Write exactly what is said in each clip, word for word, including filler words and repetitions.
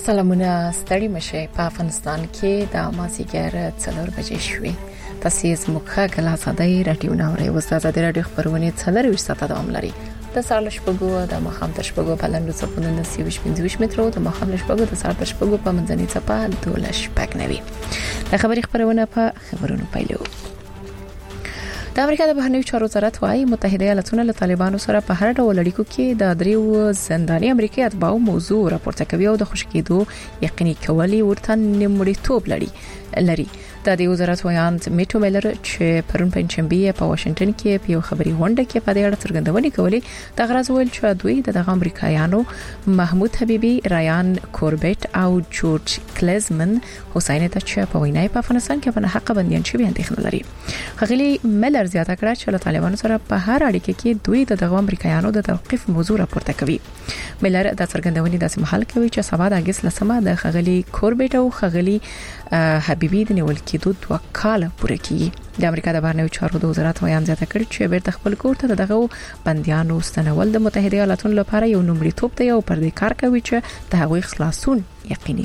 سلامونه ستړي مشه په افغانستان کې د مازیګر څلور بجې شوې. تاسو زموږه غلا صداي رادیو ناوړې وستا د رادیو خبرونه څلور وشته دوام لري. د سال شپږو د مخام تر شپږو په لاندې څپونو د سیوش پنځوس مترو د مخام شپږو د سال تر شپږو په منځني څپه دولس شپږ نوي. د خبري خبرونه په خبرونو پیلو. د امریکا د بهرنیو چارو وزارت وايي متحده ایالاتونه له طالبانو سره په هر ډول اړیکو کې د دریو زنداني امریکایي اتباعو موضوع راپورته کوي او د خوشکېدو یقیني کولي ورته نیمړیتوب لري لري د دې وزارت ویاند میټو میلر چې پرون پنځشنبه په واشنگټن کې په یو خبري غونډه کې په دې اړه څرګندونې کولې د غرض ویل چې دوی د امریکایانو محمود حبیبي، رایان کوربټ او جورج کلیزمن حسین ته چې په وینای په افغانستان کې په حق بنديان شوی اندېښنه لري. خغلی میلر زیاته کړه چې له طالبانو سره په هر اړیکه کې دوی د امریکایانو د توقيف موضوع راپورته کوي. میلر د څرګندونې داسې محل کوي چې سبا د اگست لسمه د خغلی کوربټ او خغلی حبیبي د نیول کېدو دوه کاله پوره کیږي. د امریکا د بهرنیو چارو د وزارت ویان زیاته کړ چې بیرته خپل کور ته دغه بنديانو ستنول د متحده ایالاتونو لپاره یو نومړیتوب دی او پر دې کار کوي چې د هغوی خلاصون یقیني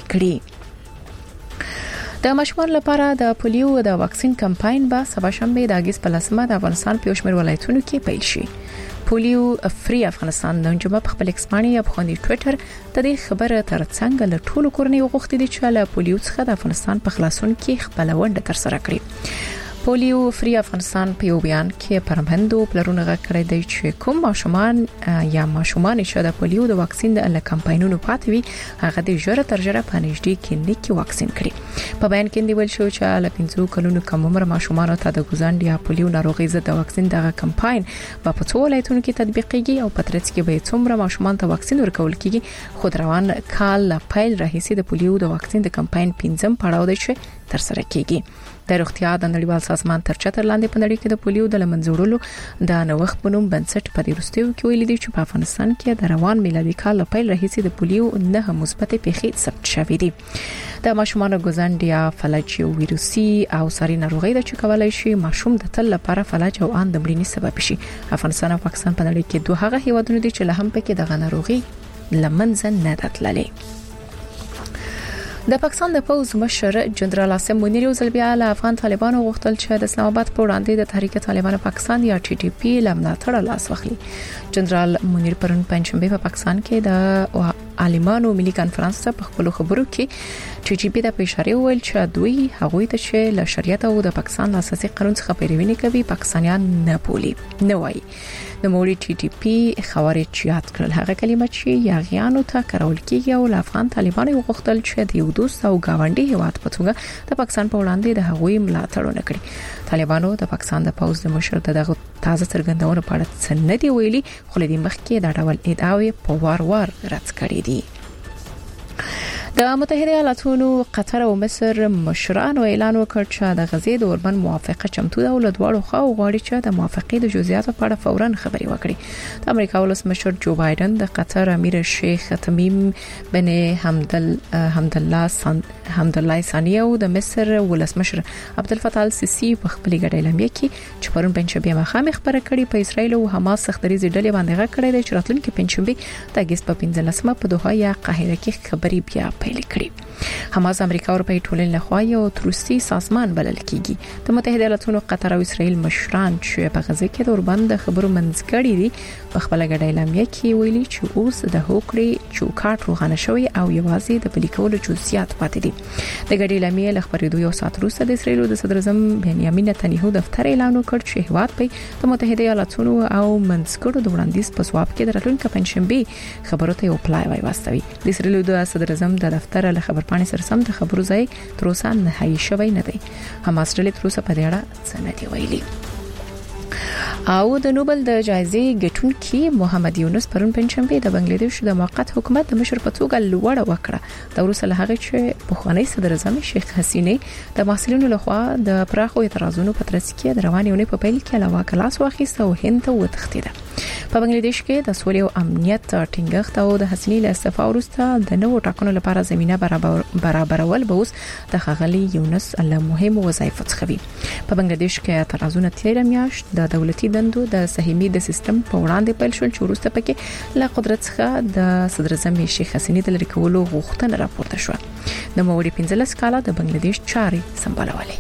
کړي. د ماشومان لپاره د پولیو د واکسین کمپاین به سبا شنبه د اگست په لسمه د افغانستان په شمیر ولایتونو کې پیل شي. پولیو فری افغانستان نن جمعه په خپل اکسپانی په خوندي ټوئیټر د دې خبره ترڅنګ له ټولو کورنۍ وغوښتي دي چې له پولیو څخه د افغانستان په خلاصون کې خپل ونډه تر سره کړي. پولیو فری افغانستان په یو بیان کې پرمهندو پلرونه غکړی دی چې کوم ماشومان یا ماشومان چې د پولیو د واکسین د کمپاینونو پاتوي هغه د ژره تر ژره په نږدې کې کې واکسین کړي. په بیان کې دی ویل شو چې له پنځو کلونو کم عمر ماشومان ته د ګوزاند یا پولیو ناروغي ضد واکسین دغه کمپاین په پڅو ولایتونو کې تطبیقيږي او په ترڅ کې به څومره ماشومان ته واکسین ورکول کیږي. خو روان کال لا پیل راهیسي د پولیو د واکسین د کمپاین پنځم پړاو دی چې تر سره کیږي. د روغتیا د نړیوال سازمان تر چتر لاندې په نړۍ کې د پولیو د لمنځوړلو د نوښت په نوم بنسټ په دې وروستیو کې ویل دي چې په افغانستان کې د روان میلادي کال له پیل راهیسي د پولیو نه مثبت پیښې ثبت شوې دي. د ماشومان ګوزاند یا فلج ویروسي او ساري ناروغي د چې کولای شي ماشوم د تل لپاره فلج او ان د مړینې سبب شي. افغانستان او پاکستان په نړۍ کې دوه هغه هیوادونه دي چې له هم پکې د ناروغي لمنځه نه تللې. د پاکستان د پوز مشر جنرال عاصم منیر یو ځل بیا له افغان طالبانو غوښتل چې د اسلام آباد په وړاندې د تحریک طالبان پاکستان یا ټي ټي پی لمناتړ لاس واخلي. جنرال منیر پرون پنځشنبه په پاکستان کې د عالمانو ملي کانفرنس ته په خپل خبرو کې ټي ټي پی د اشاره ویل چې دوی هغوی ته چې له شریعت او د پاکستان اساسي قانون څخه پیروي نه کوي پاکستانیان نه بولي نه وایي. د موري ټي ټي پی خوارج یاد کړل هغه کلمه چې یاغیانو ته کارول کیږي او افغان طالبانو غوښتل چې د یو دوست او گاونډي هیواد په توګه د پاکستان په وړاندې د هغوی ملاتړ وکړي. طالبانو د پاکستان د پوز د مشر دغه تازه څرګندونه په اړه څه نه دی ویلي خو لدی مخکې د ډول ادعاوی په وار وار رد کړي دي. د متحده ایالاتونو قطر او مصر مشرانو اعلان وکړ چې د غزې د اوربند موافقه چمتو ده او له دواړو خواو غواړي چې د موافقې د جزئیاتو په اړه فورا خبري وکړي. د امریکا ولسمشر جو بایدن د قطر امیر شیخ تمیم بن حمدل حمدالله حمدالله ثانی او د مصر ولسمشر عبدالفتاح السیسی په خپل ګډ اعلامیه کې چې پرون پنځشنبه مخامخ خبره کړې په اسرائیل او حماس سختريزي ډلې باندې غږ کړی چې راتلونکي پنځشنبه د اگست په پنځلسمه په دوحه یا قاهره کې خبري بیا پیل کړي. حماس امریکا او اروپای ټولنې لخوا یو تروریستي سازمان بلل کیږي. د متحده ایالاتونو قطر او اسرائیل مشران چې په غزه کې د اوربند خبرو منځ کړي دي په خپل ګډ اعلامیه کې ویلي چې اوس د هوکړې چوکاټ روغانه شوی او یوازې د پلي کولو جزئیات پاتې دي. د ګډ اعلامیې لخبرېدو یو ساعت وروسته د اسرائیل د صدر اعظم بنیامین نتنیاهو دفتر اعلان وکړ چې هیواد په د متحده ایالاتونو او منځګړو د وړاندیز په ځواب کې د راتلونکي پنځشنبه خبرو ته یو پلای واستوي. د اسرائیل د صدر اعظم د دفتر له خبر پاڼې سره سم د خبرو ځای تر اوسه نهایی شوی نه دی. حماس ډلې تر اوسه په دې اړه څه نه دی ویلي. او د نوبل د جایزې ګټونکي محمد یونس پرون پنځشنبه د بنگلاديش د موقت حکومت د مشر په توګه لوړه وکړه. د وروسته له هغه چې په خوانی صدر اعظم شیخ حسینه د محصلینو لخوا د پراخو اعتراضونو په ترڅ کې د رواني اونۍ په پیل کې علاوه کلاس واخیسته او هند ته وتښتیده. په بنگلاديش کې د سولې او امنیت ټینګښت او د حسیني له استعفا وروسته د نوو ټاکنو لپاره زمينه برابر برابرول به اوس د خغلی یونس له مهمو وظایفو څخه وي. په بنگلاديش کې اعتراضونه تیر میاشت د دولتي دندو د سهمي د سیستم په وړاندې پیل شول چې وروسته پکې له قدرت څخه د صدر اعظم شیخ حسیني د لری کولو غوښتنه راپورته شوه. د نوموړي پنځلس کاله د بنگلاديش چاري سمبالولې.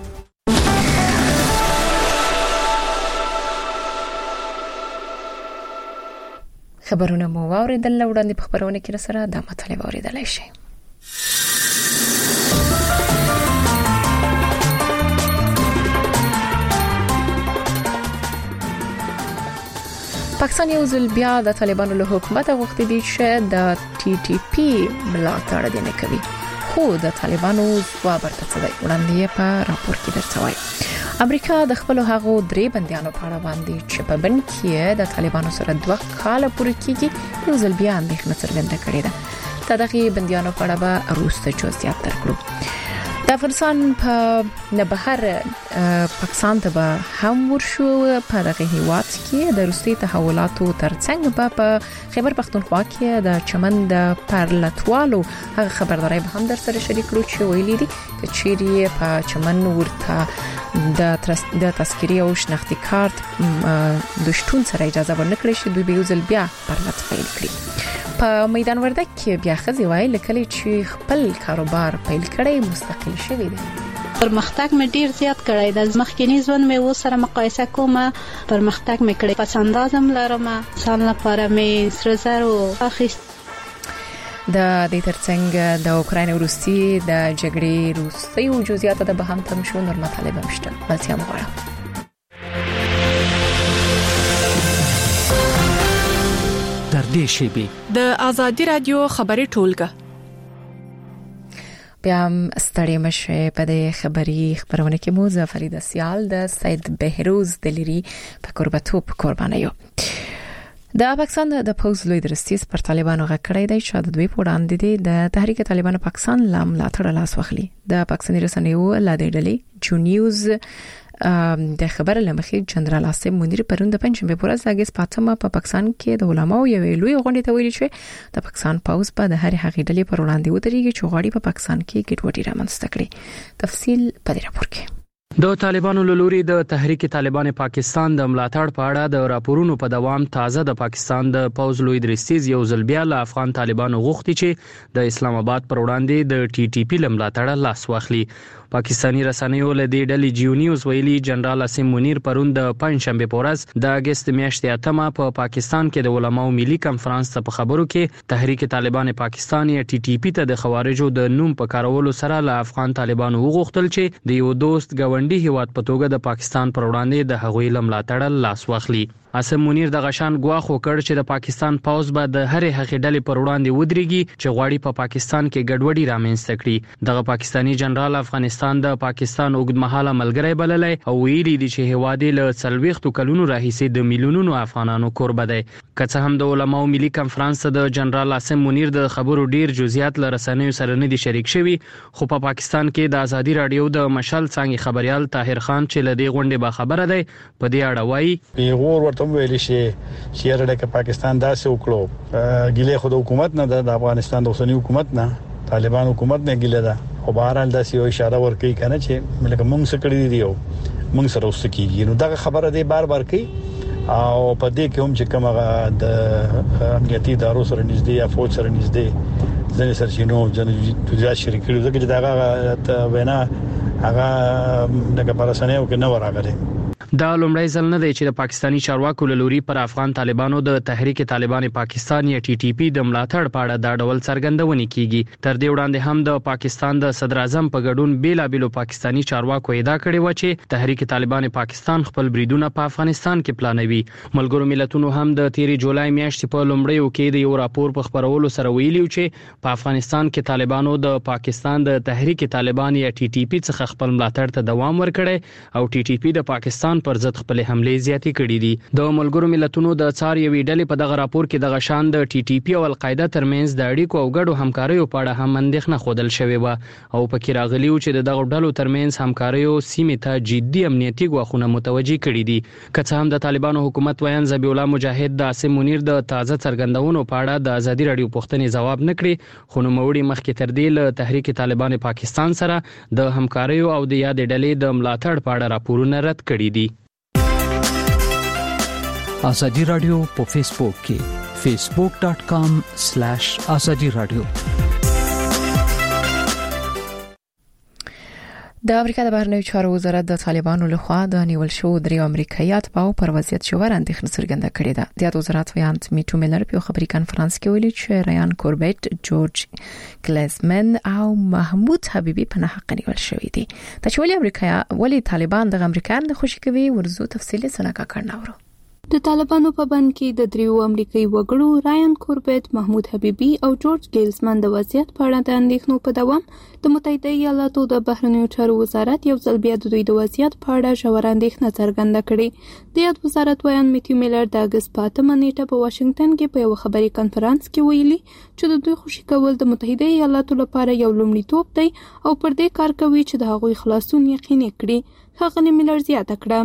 خبرونه مو واوریدل، وړاندې په خبرونه کې سره د مطلب اوریدلای شي. پاکستان یو ځل بیا د طالبانو له حکومت غوښتي دي چې د ټي ټي پی ملاتړ دې نه کوي، خو د طالبانو ځواب ورته دی. وړاندې په راپور کې درته وايي امریکا د خپل هغو درې بنديانو په اړه باندې چې په بن کې د طالبانو سره دوه کال پورې کېږي یو ځل بیا اندېښنه څرګنده کړې ده. د دغه بنديانو په اړه به وروسته جزئیات درکړو. د افغانستان په نه بهر پاکستان ته به هم ورشو. په دغه هیواد کې د روسي تحولاتو ترڅنګ به په خیبر پختونخوا کې د چمن د پرلتوالو هغه خبرداري به هم در سره شریک کړو چې ویلي دي چې چیرې په چمن ورته د د تذکری او شناختی کارت د شتون سره اجازه ورنکړي چې دوی به یو ځل بیا پرلت پیل کړي. په میدان وردګ کې بیا خزي وای لکه چې خپل کاروبار پیل کړي مستقل شوی دی. پرمختګ مې ډیر زیات کړی د مخکینی ژوند مې و سره مقایسه کوم، پرمختګ مې کړی، پس اندازم لرم، سال لپاره مې سره زرو اخیست. د دې ترڅنګ د اوکراین او روسي د جګړې روسي او جزئیات د به هم تم شو نور مطالب مشته بلتیا مغواړم. در دې شیبه د ازادي رادیو خبري ټولګه بیا هم ستړي مشه په دې خبري خبرونه کې مو زفرید سیال د سید بهروز دلیری په قربتوب قربانیو. د پاکستان د پوز لوی درستیز پر طالبانو غکړې دی چې د دوی په وړاندې دي د تحریک طالبانو پاکستان لام ملاتړ لاس واخلي. د پاکستاني رسنیو لاندې ډلې جو نیوز د خبر لمخې جنرال عاصم منیر پرون د پنځمبه پر ورځ د پاتما په پاکستان کې د علماو یو لوی غونډه ته ویلي چې د پاکستان پوز په د هر هغې ډلې پر وړاندې ودرېږي چې غواړي په پاکستان کې ګډوډي رامنځته کړي. تفصیل په دې راپور کې. د طالبانو لوري د تحریک طالبان پاکستان د ملاتړ په اړه د راپورونو په دوام تازه د پاکستان د پوز لوی درستیز یو ځل بیا له افغان طالبانو غوښتي چې د اسلام آباد پر وړاندې د ټي ټي پی لملاتړ لاس واخلي. پاکستانی رسنیو له دې ډلې جیو نیوز ویلي جنرال عاصم منیر پرون د پنځشنبه په ورځ د اگست میاشتې اتمه په پاکستان کې د علماو ملي کانفرنس ته په خبرو کې تحریک طالبان پاکستان یا ټي ټي پی ته د خوارجو د نوم په کارولو سره له افغان طالبانو وغوښتل چې د یو دوست ګاونډي هیواد په توګه د پاکستان پر وړاندې د هغوی لملاتړ لاس واخلي. عاصم منیر د غشان ګواخ وکړ چې د پاکستان پوز به د هرې هغې ډلې پر وړاندې ودرېږي چې غواړي په پاکستان کې ګډوډي رامنځته کړي. دغه پاکستانی جنرال افغانستان د پاکستان اوږدمهاله ملګری بللی او ویلي دي چې هیواد له څلوېښتو کلونو راهیسې د میلیونونو افغانانو کوربه دی. که څه هم د علماو ملي کانفرنس د جنرال عاصم منیر د خبرو ډیر جزئیات له رسنیو سره نه دي شریک شوي، خو په پا پاکستان کې د ازادي رادیو د مشال څنګه خبريال طاهر خان چې له دې غونډې به خبره دی په دې اړه وایي پیغور ورته ویل شي چې رډه کې پاکستان داسې وکړو ګیله خود حکومت نه د افغانستان د اوسنی حکومت نه طالبان حکومت نه ګیله ده، خو بهرحال داسې یو اشاره ورکړي کنه چې ملک موږ څه کړی دی او موږ سره اوس کیږي. نو دغه خبره دی بار بار کوي او په دې کې هم چې کومه د امنیتي ادارو سره نږدې یا فوج سره نږدې ځنې سرچینو ځنې تجارت شریک کړي ځکه چې دغه وینا هغه دغه پرسنیو کې نه وراغلي. دا لومړی ځل نه دی چې د پاکستانی چارواکو له لوري پر افغان طالبانو د تحریک طالبان پاکستان یا ټي ټي پی د ملاتړ په اړه دا ډول څرګندونې کیږي. تر دې وړاندې هم د پاکستان د صدر اعظم په ګډون بیلابیلو پاکستانی چارواکو ادعا کړې و چې تحریک طالبان پاکستان خپل بریدونه په افغانستان کې پلانوي. ملګرو ملتونو هم د تیری جولای میاشتې په لومړیو کې د یو راپور په خبرولو سره ویلي چې په افغانستان کې طالبانو د پاکستان د تحریک طالبان یا ټي ټي پی څخه خپل ملاتړ ته دوام ورکړي او ټي ټي پی د پاکستان پر ضد خپل حملې زیاتې کړې دي. د ملګرو ملتونو د څار یوې ډلې په دغه راپور کې د غشان د ټي ټي پی او القاعده ترمنځ د اړیکو او ګډو همکاریو په اړه هم اندېښنه خوندل شوې و او پکې راغلی و چې دغه ډلو ترمنځ همکاریو سیمې ته جدي امنیتي ګواښونه متوجي کړي دي. که څه هم د طالبانو حکومت ویان ذبیح الله مجاهد د عاصم منیر د تازه څرګندونو په اړه د ازادي رادیو پوښتنې ځواب نکړي، خو نوموړي مخکې تر دې له تحریک طالبان پاکستان سره د همکاریو او د یاد ډلې د ملاتړ په اړه راپورونه رد کړي دي. ازادي رادیو په فیسبوک کې فیسبوک ډاٹ کام سلیش ازادي رادیو. د امریکا د بهرنیو چارو وزارت د طالبانو لخوا د نیول شو درې امریکایي اتباعو پر وضعیت ژور اندېښنه څرګنده کړې ده. د وزارت ویان میټو میلر په خبري کانفرنس کې ویلي چې ریان کوربیټ، جورج گلیزمن او محمود حبیبي په ناحق نیول شوی دي. د چولي امریکا ولی طالبان د امریکایان د خوشي کوي ورزو تفصیلی سنکا کړناورو. د طالبانو په بند کې د دریو امریکایي وګړو رایان کوربیټ، محمود حبیبي او جورج ګیلزمن د وضعیت په اړه د اندېښنو په دوام د متحده ایالاتو د بهرنیو چارو وزارت یو ځل بیا د دوی د وضعیت په اړه ژور اندېښنه څرګنده کړې. د یاد وزارت ویان میټیو میلر د اګست په اتمه نیټه په واشنگټن کې په یو خبري کانفرنس کې ویلي چې د دوی خوشي کول د متحده ایالاتو لپاره یو لومړیتوب دی او پر دې کار کوي چې د هغوی خلاصون یقیني کړي. ښاغلي میلر زیاته کړه: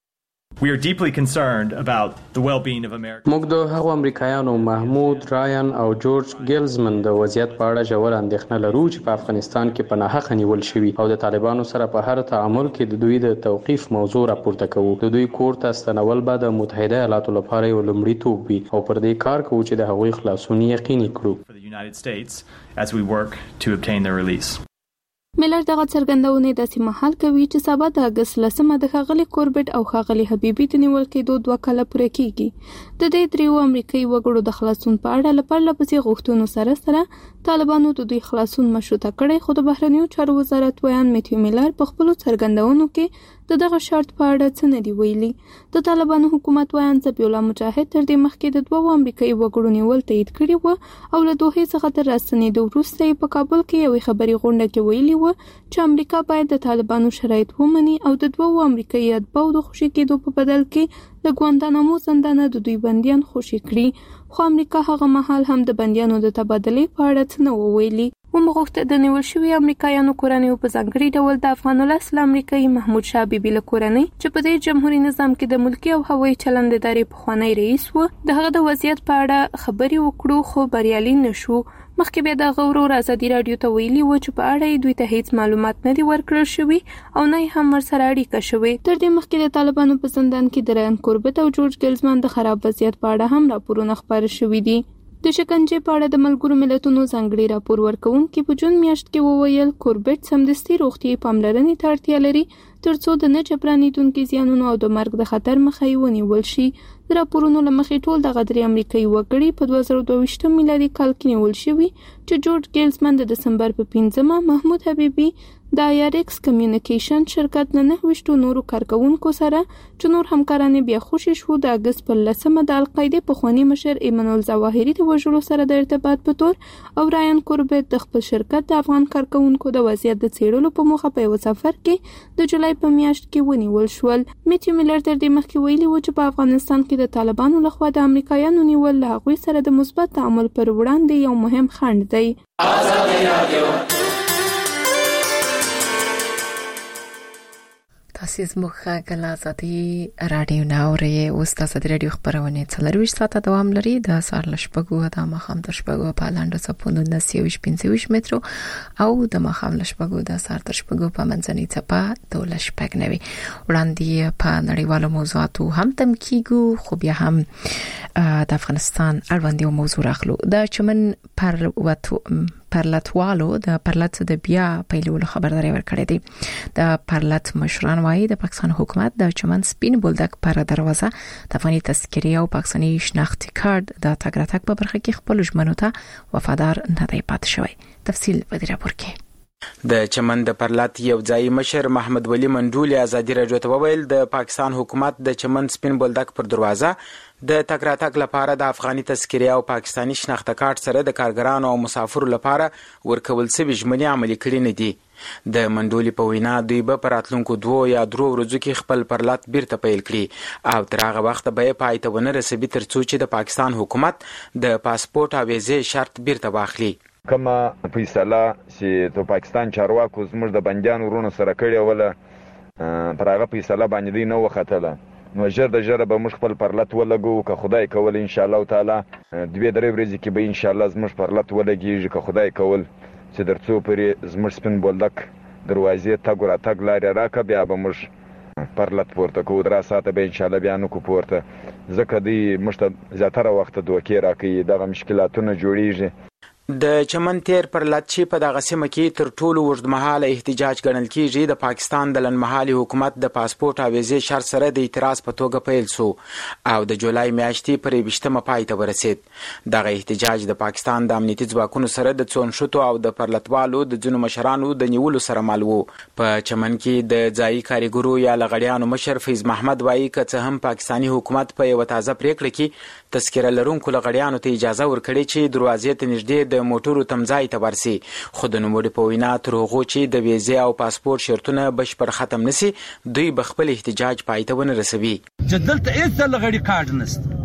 We are deeply concerned about the well-being of America. موږ د هغو امریکایانو محمود، رایان او جورج ګیلزمن د وضعیت په اړه ژور اندېښنه لرو چې په افغانستان کې په ناحق نیول شوي او د طالبانو سره په هر تعامل کې د دوی د توقيف موضوع راپورته کوو. د دوی کور ته ستنول به د متحده ایالاتو لپاره یو لومړیتوب وي او پر دې کار کوو چې د هغوی خلاصون یقیني کړو. For the United States as we work to obtain their release. میلر دغه څرګندونه داسې مهال کوي چې سبا د اګست لسمه د ښاغلي کوربیټ او ښاغلي حبیبي د نیول کېدو دوه کاله پوره کیږي. د دې دریو امریکایي وګړو د خلاصون په اړه لپاره لپسې غوښتنو سره سره طالبانو د دوی خلاصون مشروطه کړی، خو د بهرنیو چارو وزارت ویان میټیو میلر په خپل څرګندونو کې د دغه شرط په اړه څه نه دی ویلي. د طالبانو حکومت ویان ذبیح الله مجاهد تر دې مخکې د دوه امریکایي وګړو نیول تایید کړی و او له دوه څخه تر راستنېدو وروسته په کابل کې یوې خبري غونډه کې ویلي و چې امریکا باید د طالبانو شرایط ومني او د دوه امریکایي اتباعو د خوشي کېدو په بدل کې د ګوانتانامو زندانه د دوی بندیان خوشي کړي. خو امریکا هغه مهال هم د بندیانو د تبادلې په اړه څه نه ویلي. ومغوښته د نیول شوي امریکایانو کورنیو په ځانګړي ډول د افغان الاصل امریکایي محمود شاه حبیبي له کورنۍ چې په دې جمهوریت نظام کې د ملکی او هوایي چلند ادارې پخوانی رئیس و د هغه د وضعیت په اړه خبري وکړو، خو بریالي نشو. مخکې بیا د غورو ازادي رادیو ته ویلي و چې په اړه دوی ته هیڅ معلومات نه دي ورکړل شوي او نه هم ورسره اړیکه شوې. تر دې مخکې د طالبانو په زندان کې د ریان کوربیټ او جورج ګیلزمن د خراب وضعیت په اړه هم راپورونه خپاره شوي دي. د شکنجې په اړه د ملګرو ملتونو ځانګړي راپور ورکوونکي په جون میاشت کې وویل کوربیټ سمدستي روغتیايي پاملرنې ته اړتیا لري ترڅو د نه جبرانېدونکو زیانونو او د مرګ د خطر مخه یې ونیول شي. د راپورونو له مخې ټول دغه درې امریکایي وګړي په دوه زره دوه ویشتم میلادي کال کې نیول شوي چې جورج ګیلزمن د دسمبر په پنځمه، محمود حبیبي د آیاریکس کمیونیکیشن شرکت له نه ویشتو نورو کارکونکو سره چې نور همکاران بیا خوشي شو د اګست په لسمه د القاعده پخوانی مشر ایمانویل ظواهري د وژلو سره د ارتباط په تور او رایان کوربیټ د خپل شرکت د افغان کارکونکو د وضعیت د څېړلو په موخه په یو سفر کې د جولای په میاشت کې ونیول شول. میټیو میلر تر دې مخکې ویلي و چې په افغانستان کې د طالبانو لخوا د امریکایانو نیول له هغوی سره د مثبت تعامل پر وړاندې یو مهم خنډ دی. ازادي رادیو تاسو زموږ غلا ازادي رادیو ناوړې اوس د ازادي رادیو خبرونه څلروي ساعته دوام لري د سهار لشپګو د مخام د شپګو په لاندې صفونو نسیوش پنځوش مترو او د مخام لشپګو د سهار د شپګو په منځنۍ څپه د لشپګ نوي وړاندې په نړیوالو موضوعاتو هم تم کیږو. خو بیا هم د افغانستان اړوند یو موضوع راخلو. د چمن پر وته پرلتوالو د پرلت د بیا پیلولو خبرداري ورکړې دي. د پرلت مشران وايي د پاکستان حکومت د چمن سپین بولدک پر دروازه د افغاني تذکرې او پاکستاني شناختی کارت د تګ راتګ په برخه کې خپل ژمنو ته وفادار نه دی پاتې شوی. تفصیل په دې راپور کې. د چمن د پرلت یو ځای مشر محمد ولی منډولي ازادي رادیو ته وویل د پاکستان حکومت د چمن سپین بولدک پر دروازه د تګ راتګ لپاره د افغاني تذکرې او پاکستاني شناخته کارت سره د کارګرانو او مسافرو لپاره ورکول شوی ژمنې عملي کړې نه دي. د منډولي په وینا دوی به په راتلونکو دوو یا درو ورځو کې خپل پرلط بیرته پیل کړي او تر هغه وخته به یې پای ته ونه رسوي تر څو چې د پاکستان حکومت د پاسپورت او ویزې شرط بیرته واخلي. کومه فیصله چې د پاکستان چارواکو زموږ د بندیانو ورونو سره کړې وله پر هغه فیصله باندې دوی نه وختله، نو ژر د ژره به موږ خپل پرلط ولګو که خدای کول ان شاء الله تعالی دوی درې ورځې کې به ان شاء الله زموږ پرلط ولګیږي که خدای کول چې درڅو پرې زموږ سپین بولدک دروازې تګ راتګ لارې راکړه، بیا به موږ پرلط پورته کوو. درې ساعته به ان شاء الله بیا نکو پورته، ځکه دوی موږ ته زیاتره وخت دوکې راکوي، دغه مشکلاتونه جوړیږي. د چمن تیر پرلط چې په دغه سیمه کې تر ټولو اوږدمهاله احتجاج ګڼل کېږي د پاکستان د لنډمهالي حکومت د پاسپورت او ویزې شرط سره د اعتراض په توګه پیل شو او د جولای میاشتې پر یویشتمه پای ته ورسید. دغه احتجاج د پاکستان د امنیتي ځواکونو سره د څونښتو او د پرلطوالو د ځینو مشرانو د نیولو سره مل و. په چمن کې د ځایي کاریګرو یا لغړیانو مشر فیض محمد وایي که څه هم پاکستاني حکومت په یوه تازه پریکړه کې تذکره لرونکو لغړیانو ته اجازه ورکړې چې دروازې ته نږدې د موټرو تمځای ته ورسي، خو د نوموړي په وینا تر هغو چې د ویزې او پاسپورت شرطونه بشپړ ختم نشي دوی به خپل احتجاج پای ته ونه رسوي. چې دلته هیڅ د لغړي کارت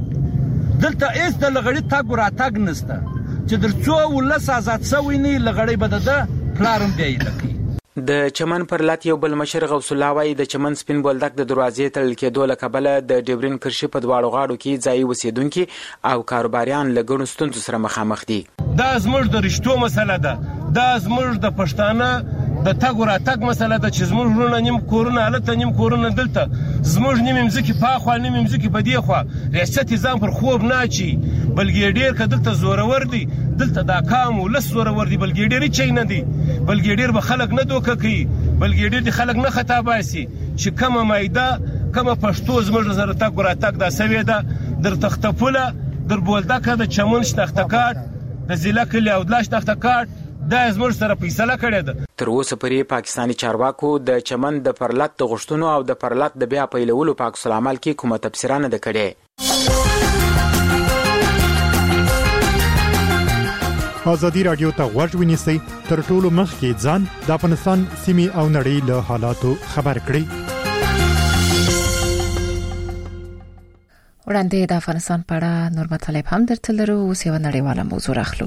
نشته، دلته هیڅ د لغړي تګ راتګ نشته، چې در څو ولس آزاد شوی نه لغړي به د پلارم دی لکه. د چمن پرلط یو بل مشر غوث الله وایي د چمن سپین بولدک د دروازې تړل کېدو له کبله د ډیورین کرښې په دواړو غاړو کې ځایي اوسېدونکي او کاروباریان له ګڼو ستونزو سره مخامخ دي. دا زموږ د رشتو مسله ده، دا زموږ د پښتانه د تګ راتګ مسله ده چې زموږ ورونه نیم کورونه هلته نیم کورونه دلته، زموږ نیم مځکې پاخوا نیم مځکې په دې خوا، ریاست ځان پر خوب نه اچي، بلکې ډېر که دلته زورور دي، دلته دا کام ولس زورور دي، بلکې ډېر هیڅ شی نه دي، بلکې ډېر به خلک نه دوکه کوي، بلکې ډېر د خلک نه خطا باسي چې کومه مایده کومه پښتو زموږ سره تګ راتګ دا سوې ده در تختپوله در بولدکه د چمن شنختکارت د ضلع کلي او دلا شنختکارت دا زموږ سره فیصله کړې ده. تر اوسه پورې پاکستاني چارواکو د چمن د پرلط د غوښتنو او د پرلط د بیا پیلولو په عکس العمل کې کومه تبصره نه ده کړې. ازادي راډیو ته غوږ ونیسئ تر ټولو مخکې ځان د افغانستان سیمې او نړۍ له حالاتو خبر کړئ. وړاندې د افغانستان په اړه نور مطالب هم درته لرو. اوس یو نړیواله موضوع راخلو.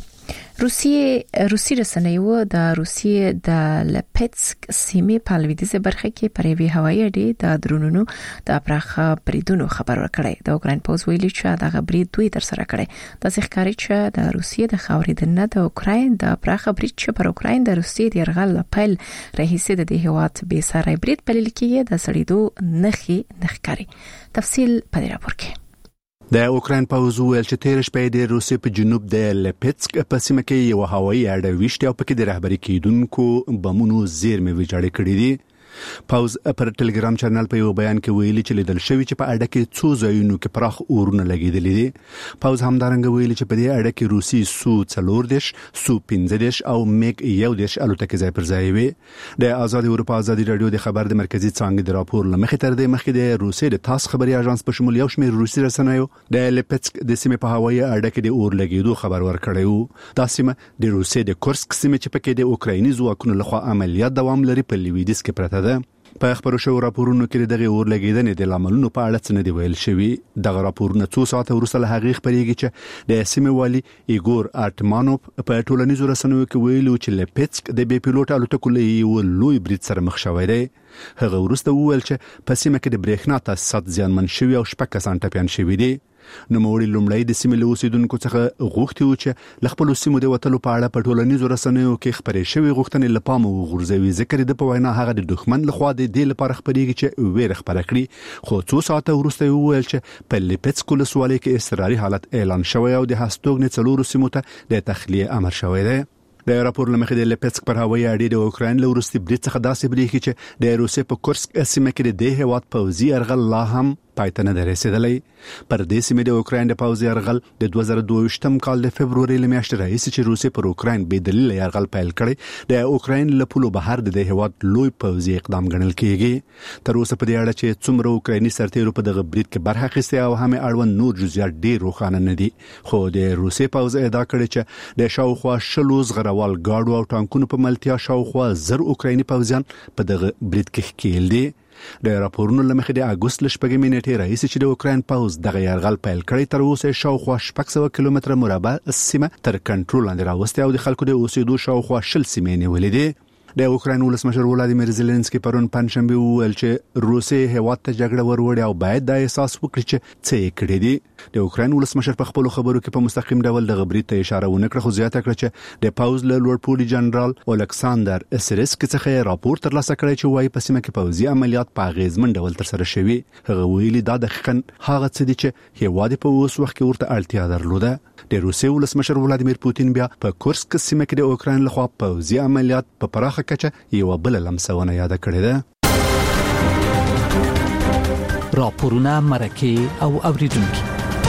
روسیې روسي رسنیو د روسیې د لپټسک سیمې په لویدیځه برخه کې پر یوې هوایي اډې د درونونو د پراخه بریدونو خبر ورکړی. د اوکراین پوز ویلي چې دغه برید دوی تر سره کړی. د ښکاری چې د روسیې د خاورېدنه د اوکراین د پراخه برید چې پر اوکراین د روسیې د يرغل لپل رئیس د دې هوات به سره برید بلل کېږي د سړیدو نخي نخکاری. تفصیل په دې راپور کې. د اوکراین پوز ویل چې تیر شپه د روسیې په جنوب د لپټسک په سیمه کې یو هوایي اډه ویشته او پکې د رهبری کېدونکو بمونو زیرمې ویجاړې کړې دي. پوز پر ټلګرام چینل په یو بیان کې ویلي چې لیدل شوی چې په اډه کې څو ځایونو کې پراخ اورونه لګیدلې دي. پوز همدارنګه ویلي چې په دې اډه کې روسي سو څلور دیش سو پنځه دیش او میګ یو دیش الوتکې ځای پر ځای وي. د آزاد اروپا ازادي رادیو د خبر د مرکزی څانګې د راپور لمخې تر دې مخکې د روسي د تاس خبري اژانس په شمول یو شمېر روسي رسنیو د لپټسک د سیمې په هوایي اډه کې د اور لګیدو خبر ورکړی وو. دا سیمه د روسي د کورسک سیمه چې پکې د اوکرایني ځواکونو لخوا عملیات دوام لري په لویدیځ کې پرته ده. په خبرو شو راپورونو کې دغه اور لګیدنې د لاملونو په اړه څه نه دی ویل شوی. دغه راپورونه څو ساعته وروسته له هغې خبرېږي چې د سیمې والي ایګور آرتمانوف په ټولنیزو رسنیو کې ویلي چې لپټسک د بې پیلوټ الوتکو له یو لوی برید سره مخ شوی دی. هغه وروسته وویل چې په سیمه کې د برېښنا تاسیسات زیانمن شوي او شپږ کسان ټپیان شوي دي. نوموړي لومړی د سیمې له اوسیدونکو څخه غوښتي و چې له خپلو سیمو د وتلو په اړه په ټولنیزو رسنیو کې خبرې شوې غوښتنې له پامه وغورځوي. ځکه د په وینا هغه د دښمن لخوا د دې لپاره خبرېږي چې ویره خپره کړي. خو څو ساعته وروسته یې وویل چې په لپټسک ولسوالۍ کې اضطراري حالت اعلان شوی او د هستوګنې څلورو سیمو ته د تخلیه امر شوی دی. د راپور لمخې د لپټسک پر هوایي اډې د اوکراین له وروستي برید څخه داسې بریښي چې د روسیې په کورسک سیمه کې د دې هیواد پوځي یرغل لا هم پای ته نه رسیدلی. پر دې سیمې د اوکراین د پوځ یرغل د دوه زره دوه ویشتم کال د فبروري له میاشتې راهیسې چې روسیې پر اوکراین بې دلیله یرغل پیل کړی د اوکراین له پولو بهر د هیواد لوی پوځي اقدام ګڼل کیږي. تر اوسه په دې اړه چې څومره اوکرایني سرتیرو په دغه برید کې برخه اخیستې او هم اړوند نور جزئیات ډېر روښانه نه دي، خو د روسیې پوځ ادعا کړې چې د شاوخوا شلو زغروال ګاډو او ټانکونو په ملتیا شاوخوا زر اوکرایني پوځیان په دغه برید کې ښکېل دي. د راپورونو له مخې د اګوست له شپږمې نیټې راهیسې چې د اوکراین پوځ دغه یرغل پیل کړی تر اوسه شاوخوا شپږ سوه کیلومتره مربع سیمه تر کنټرول لاندې راوستې او د خلکو د اوسېدو شاوخوا شل سیمې نیولې دي. د اوکراین ولسمشر ولادیمیر زيلنسکي پرون پنځشنبه وویل چې روسیې هیواد ته جګړه وروړي او باید د احساس وکړي چې څه یې کړی دي. د اوکراین ولسمشر په خپل خبرو کې په مستقیم ډول د غبرګون ته اشاره ونکړه، خو زیاته کړه چې د پوز له لوړ پوړي جنرال الکساندر اسریسکي څخه راپور ترلاسه کړی چې وايي په سیمه کې پوځي عملیات په غیزمن ډول تر سره شوي. هغه ویلي دا دقیقاً هغه څه دي چې هیواد په اوس وخت کې ورته اړتیا درلوده. د روسیې ولسمشر ولادیمیر پوتین بیا په کورسک سیمه کې د اوکراین لخوا پوځي عملیات په پراخه کچه یو بل لمسونه یاد کړی ده. راپورونه مرکه او اوریدونکو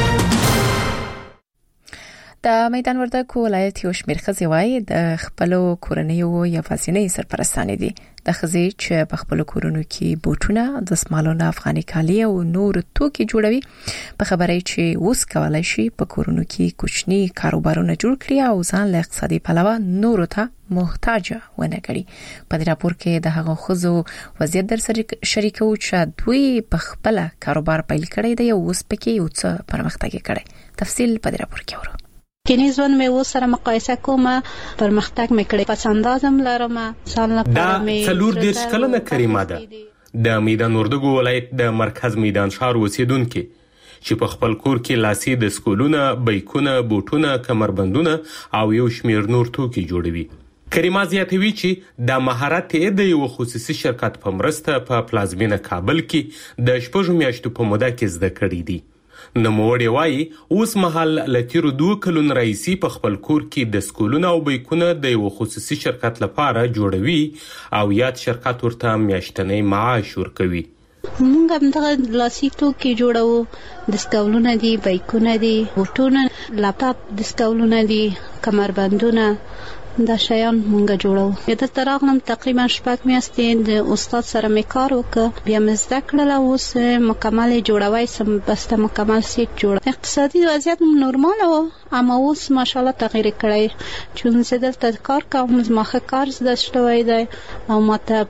د میدان وردګ ولایت یو شمېر ښځې وایي د خپلو کورنیو یوازینۍ سرپرستانې دي. د ښځې چې په خپلو کورونو کې بوټونه، دستمالونه، افغاني کالي او نور توکي جوړوي په خبره چې اوس کولای شي په کورونو کې کوچني کاروبارونه جوړ کړي او ځان له اقتصادي پلوه نورو ته محتاج ونه کړي. په دې راپور کې د هغو ښځو وضعیت در سره شریکو چې دوی په خپل کاروبار پیل کړی دی او اوس پکې یو څه پرمختګ کړی. تفصیل په دې راپور کې ورو. کني ځوان مې و سره مقایسه کومه پرمختګ مې کړی، پس اندازم لرم سال نه دا څلور دیرش کلنه کریمه ده د میدان وردګ ولایت د مرکز میدان ښار اوسیدونکې چې په خپل کور کې لاسي د سکولونه، بیکونه، بوټونه، کمربندونه او یو شمېر نور توکي جوړوي. کریمه زیاتوي چې د مهارت د یو خصوصي شرکت په مرسته په پلازمینه کابل کې د شپږو میاشتو په موده کې زده کړي دي. نوموړی وایي اوس مهال له تیرو دوه کلونو راهیسې په خپل کور کې د سکولونه او بیکونه د یو خصوصي شرکت لپاره جوړوي او یاد شرکت ورته میاشتنی معاش ورکوي. موږ هم دغه لاسي توکي جوړوو، دستکولونه دي، بیکونه دي، بوټونه، لاپټاپ دستکولونه دي، کمربندونه، دا شیان مونږ جوړو. د تراغلم تقریبا شپږ میاشتې د استاد سره مې کار وکړ، بیا مې زده کړل، اوس مکمل جوړوي سم بسته مکمل سیټ جوړ. اقتصادي وضعیت نورمال و، اما اوس ماشاءالله تغییر کړی چون زه دلته کار کوم، زما کار زده شوی دی او ماته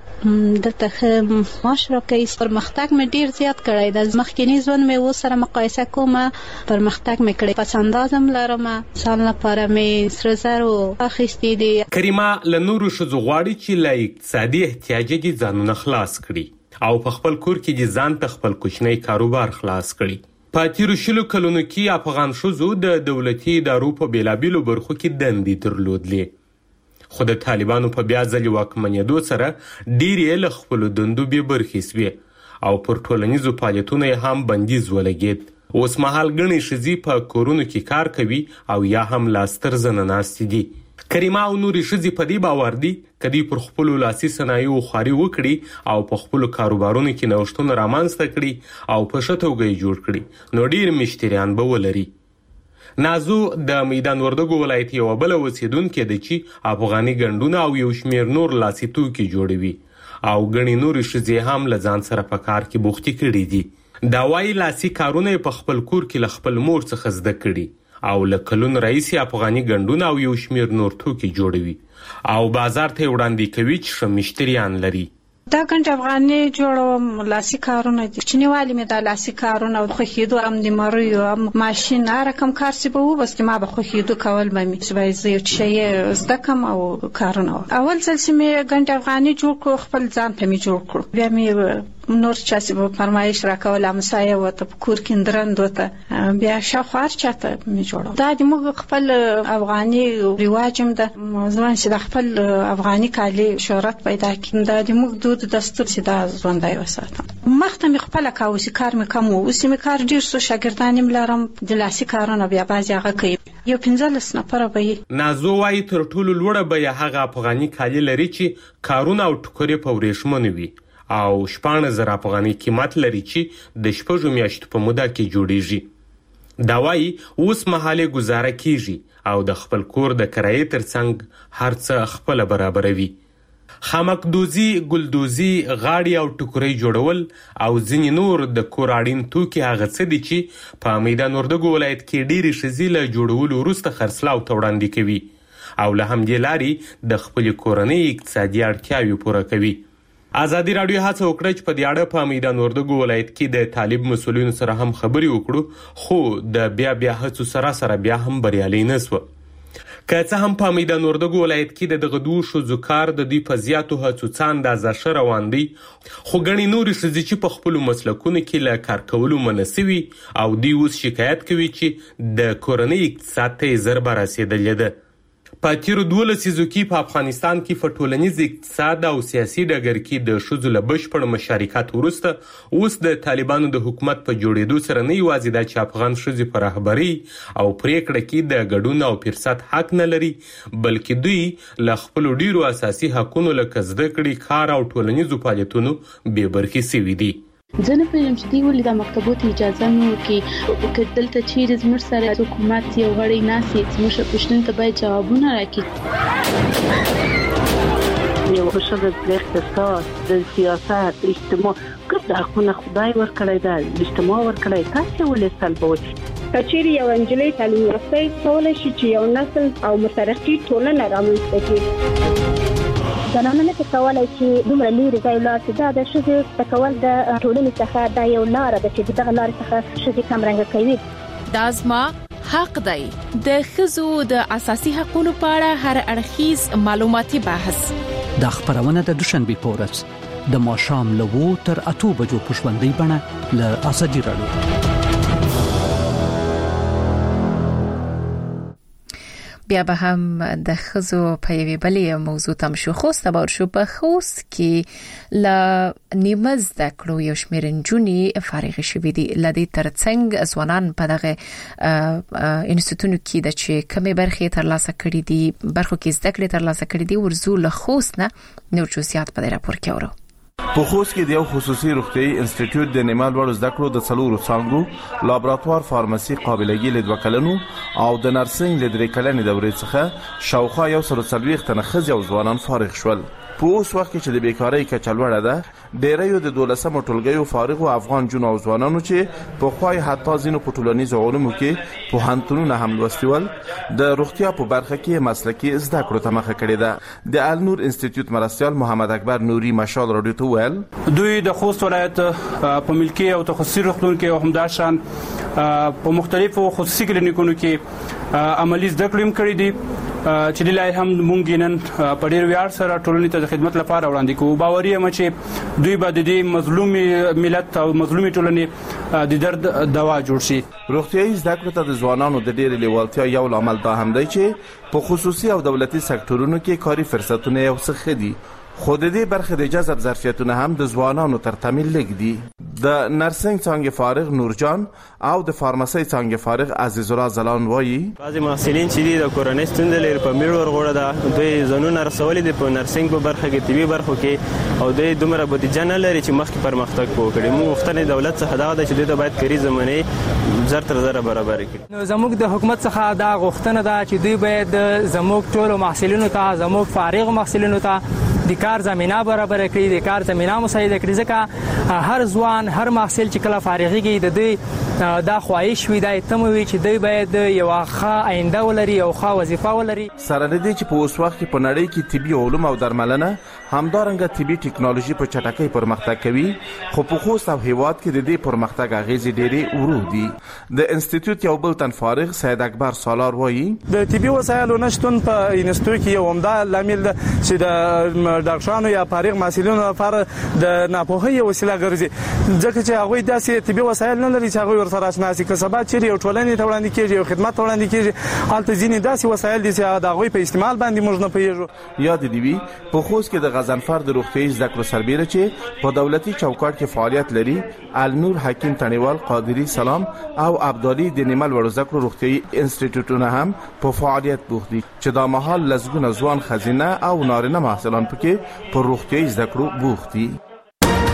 دلته معاش راکوي. پرمختګ مې ډیر زیات کړی دی. مخکینی ژوند مې اوس سره مقایسه کوم، پرمختګ مې کړی، پس اندازم لرم سال لپاره مې سره زر اخیستی. کریمه له نورو ښځو غواړي چې له اقتصادي احتیاج دې ځانونه خلاص کړي او په خپل کور کې دې ځان ته خپل کوچنی کاروبار خلاص کړي. په تیرو شلو کلونو کې افغان ښځو د دولتي ادارو په بېلابېلو برخو کې دندې درلودلې، خو د طالبانو په بیا ځلې واکمنېدو سره ډېرې له خپلو دندو بې برخې سوې او پر ټولنیزو فعالیتونو یې هم بندیز ولګېد. اوس مهال ګڼې ښځې په کورونو کې کار کوي او یا هم لاس تر زنه ناستې دي. کریمه او نورې ښځې په دې باور دي که دوی پر خپلو لاسي صنایعو خواري وکړي او په خپلو کاروبارونو کې نوښتونه رامنځته کړي او په ښه توګه یې جوړ کړي نو ډېر مشتریان به ولري. نازو د میدان وردګ ولایت یوه بله اوسیدونکې ده چې افغاني ګنډونه او یو شمېر نور لاسي توکي جوړوي او ګڼې نورې ښځې هم له ځان سره په کار کې بوختې کړي دي. دا وایي لاسي کارونه یې په خپل کور کې له خپل مور څخه زده کړي او له کلونو راهیسې افغاني ګنډونه او یو شمېر نور توکي جوړوي او بازار ته یې وړاندې کوي چې ښه مشتریان لري. دا ګنډ افغاني جوړوم، لاسي کارونه دي، کوچنیوالي مې دا لاسي کارونه او خوښېدو هم د مریو هم ماشین هر رقم کار چې به و بس ما به خوښېدو کول به مې چې باید زه یو شی زده کړم او کارونه. اول ځل چې مې ګنډ افغاني جوړ کړو خپل ځان ته مې جوړ کړو، بیا مې نور چا چې به فرمایش راکول همسایه ورته په کور کې درند ورته بیا شاوخوا هر چاته مې جوړو. دا د موږ خپل افغاني رواج هم ده، ځوان چې د خپل افغاني کالي شهرت پیدا کړي، دا د موږ دود دستور چې دا ژوندی وساتم. مخته مې خپله کوه، اوس کار مې کم و، اوس مې کار ډېر څو شاګردان یې لرم د لاسي کارونه، بیا بعضې هغه کوي، یو پنځلس نفره به یې. نازو وایي تر ټولو لوړه بیه هغه افغاني کالي لري چې کارونه او ټوکرې په ورېښمو وي او شپږ زره افغانۍ قیمت لري چې د شپږو میاشتو په موده کې جوړیږي. دا وايي اوس مهاله گزاره کیږي او د خپل کور د کرایې ترڅنګ هر څه خپل برابروي. خامکدوزي، ګلدوزي، غاړي او ټوکرۍ جوړول او ځینې نور د کور اړین توکي هغه څه دي چې په میدان وردګو ولایت کې ډېرې ښځې له جوړولو وروسته خرڅلاو ته وړاندې کوي او له همدې لارې د خپلې کورنۍ اقتصادي اړتیاوې پوره کوي. ازادي راډیو هڅه وکړه چې په دې اړه په میدان وردګو ولایت کې د طالب مسؤلینو سره هم خبرې وکړو، خو د بیا بیا هڅو سره سره بیا هم بریالي نه شوه. که څه هم په میدان وردګو ولایت کې د دغه دوو ښځو کار د دوی په زیاتو هڅو څه اندازه ښه روان دی، خو ګڼې نورې ښځې چې په خپلو مسلکونو کې له کار کولو منع سوي او دوی اوس شکایت کوي چې د کورنۍ اقتصاد ته یې ضربه رسېدلې ده. په تیرو دولسو لسیزو کې په افغانستان کې په ټولنیز اقتصاد او سیاسي ډګر کې د ښځو له بشپړ مشارکت وروسته اوس د طالبانو د حکومت په جوړېدو سره نه یوازې دا چې افغان ښځې په رهبرۍ او پریکړه کې د ګډون او فرصت حق نه لري، بلکې دوی له خپلو ډیرو اساسي حقونو لکه زده کړې، کار او ټولنیزو فعالیتونو بې برخې سوي دي. زه نه پوهېږم چې دوی ولې د مکتبو ته اجازه نه ورکوي. که دلته چیرې زموږ سره حکومت یو غړی ناست وي، زموږ پوښتنو ته باید جوابونه راکړي. یو ښځه د اقتصاد، د سیاست، اجتماع ګډ حقونه خدای ورکړی ده، اجتماع ورکړی، تاسې ولې سلبوئ؟ که چیرې یو نجلۍ تعلیم یافته کولی شي چې یو نسل او مترقي ټولنه رامنځته کړي. زنانه نه کولای شي دومره لري ځای لاړ شي. دا د ښځې تکول د ټولنې څخه دا یو لاره ده چې دغه لارې څخه ښځې کمرنګه کوي. دا زما حق دی. د ښځو د اساسي حقوقو په اړه هر اړخیز معلوماتي بحث د خبرونه د دوشنبه پورس د ماښام له وو تر اتو بجو په ژوندۍ بڼه له ازادي راډیو. بیا به هم د ښځو په یوې بلې موضوع تم شو. خوست بار شو په خوست کې ل نیمه زده کړو یو شمېر نجونې فارغ شوې دي. لدې ترڅنګ ځوانان په دغه انسټیټیوټونو کې د چې کومې برخې ترلاسه کړې دي، برخو کې زده کړې ترلاسه کړې دي، ورزو له خوست نه نور جزئیات په دې راپور کې اورو. په خوست کې د یو خصوصي روغتيایي انسټیټیوټ د نیمه لوړ زده کړو د څلورو څانګو لابراتوار فارماسي قابلګي له دوه کلنو او د نرسنګ له درې کلنې دورې څخه شاوخوا یو سل څلوېښت تنه ښځې او ځوانان فارغ شول. په اوس وخت کې چې د بیکارۍ کچه لوړه ده، ډیریو د دولسمو ټولګیو فارغو افغان جنو او ځوانانو چې په خوای حتی ځینو په ټولنیزو علومو کې پوهنتونونه هم لوستي ول، د روغتیا په برخه کې مسلکي زده کړو ته مخه کړې ده. د النور انسټیټیوټ مرستیال محمد اکبر نوري مشال راډیو ته ویل دوی د خوست ولایت په ملکی او تخصصي روغتون کې او همداشان په مختلفو خصوصي کلینیکونو کې عملی زده کړې کړې دي چې د لای هم مونږ نن په ډیر ویاړ سره ټولنې ته د خدمت لپاره وړاندې کوو. باوري یم چې دوی به د دې مظلومي ملت او مظلومي ټولنې د درد دوا جوړ شي. روغتيایي زده کړو ته د ځوانانو د ډېر لیوالتیا یو عامل دا هم دی چې په خصوصي او دولتي سکتورونو کې کاري فرصتونه یو څه خدي، خو د دې برخه د جذب ظرفیتونه هم د ځوانانو تر تمیل لګ دي. د نرسنګ څنګه فارغ نورجان او د فارماسي څنګه فارغ عزیز الله زلان وایي بعضی محصلین چې د کورنۍ ستونزې لري په میړ ورغوړه ده، دوی ځانونه رسولي دي په نرسنګ په برخه کې، طبي برخو کې، او دوی دومره بودیجه نه لري چې مخکې پرمختګ وکړي. موږ غوښتنه دولت څخه دا ده چې دوی ته باید کاري زمینه زر تر زر برابر کړي. نو زموږ د حکومت څخه دا غوښتنه ده چې دوی باید زموږ ټول محصلینو ته، زموږ فارغ محصلینو ته د کار زمينه برابر کړي، د کار زمينه مساعده کړي، ځکه هر ځوان هر محصل چې کله فارغيږي د دې دا خواهش وي دا تموي چې دوی باید یو ښه آینده ولري او ښه وظیفه ولري. سره دې چې په اوس وخت کې په نړۍ کې طبي علوم او درملنه همدارنګه طبي ټکنالوژي په چټکۍ پرمختګ کوي، خو په خوست او هیواد کې د دې پرمختګ اغیزې ډېرې ورو دي. د انسټیټیوټ یو بل تن فارغ سید اکبر سالار وایي د طبي وسایلو نشټون په انسټیټیوټ کې یو عمده لامل ده چې د ډاکټرانو یا فارغ محصلینو لپاره د ناپوهۍ وسیله ګرځي، ځکه چې هغه داسې طبي وسایل نه لري چې هغه ورسره آشنا شي. که سبا چې یو ټولنې ته وړاندې کیږي او خدمات وړاندې کیږي، هلته ځینې داسې وسایل دي چې د هغوی په استعمال باندې موږ نه پوهیږو. یاد دی وی په خوست کې د غضنفر د روغتیایي زده کړو سربېره چې په دولتي چوکاټ کې فعالیت لري، النور حکیم تڼیوال، قادری سلام او عبدالي د نیمه لوړ زده کړو روغتیایي انسټیټیوټونه هم په فعالیت بوخت دي چې دا مهال لزګونه ځوان خزینه او نارینه محصلان پکې په روغتیایي زده کړو بوخت دي.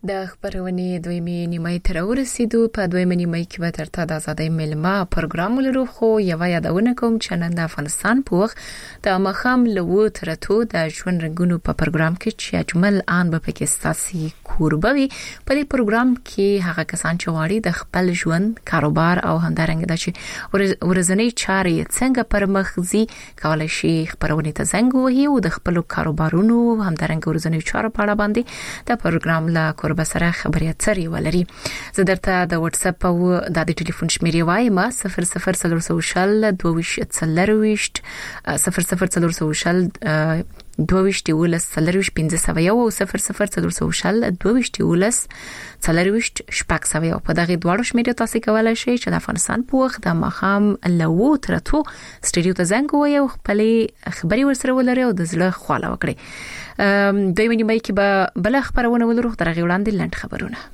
د خبرونې دویمې نیمه تر ورسېدو په دویمې نیمه کې به ترته د آزادۍ ملما پروګرام لرو خو یو یادونه کوم چې نن د افغانستان په وخت د مخام لو ترته د ژوند رنگونو په پروګرام کې چې اجمل آن به پاکستاني کوربوي په دې پروګرام کې هغه کسان چې غواړي د خپل ژوند کاروبار او همدارنګه د چې ورځنی چارې څنګه پرمخځي کولای شي خبرونه ته زنګ وهي او د خپل کاروبارونو همدارنګه ورځنی چارو په اړه باندې د پروګرام لا بسره خبري اترې ولري زه درته د واتس اپ او د ټلیفون شمیرې وایم صفر صفر څلور سوشل دوه څلرويشت صفر صفر څلور سوشل دوه ولس څلرويشت پنځه سوه او صفر صفر څلور سوشل دوه ولس څلرويشت شپږ سوه په دغه دواړو شمیرې تاسو کولای شئ چې د افغانستان په وخت د مخام لو ترته سټډیو ته زنګ وایي او خپل خبري ورسره ولري او د زړه خواله وکړي دوی منی مې کې به بل خبرونه ولرو ترغه وړاندې لاند خبرونه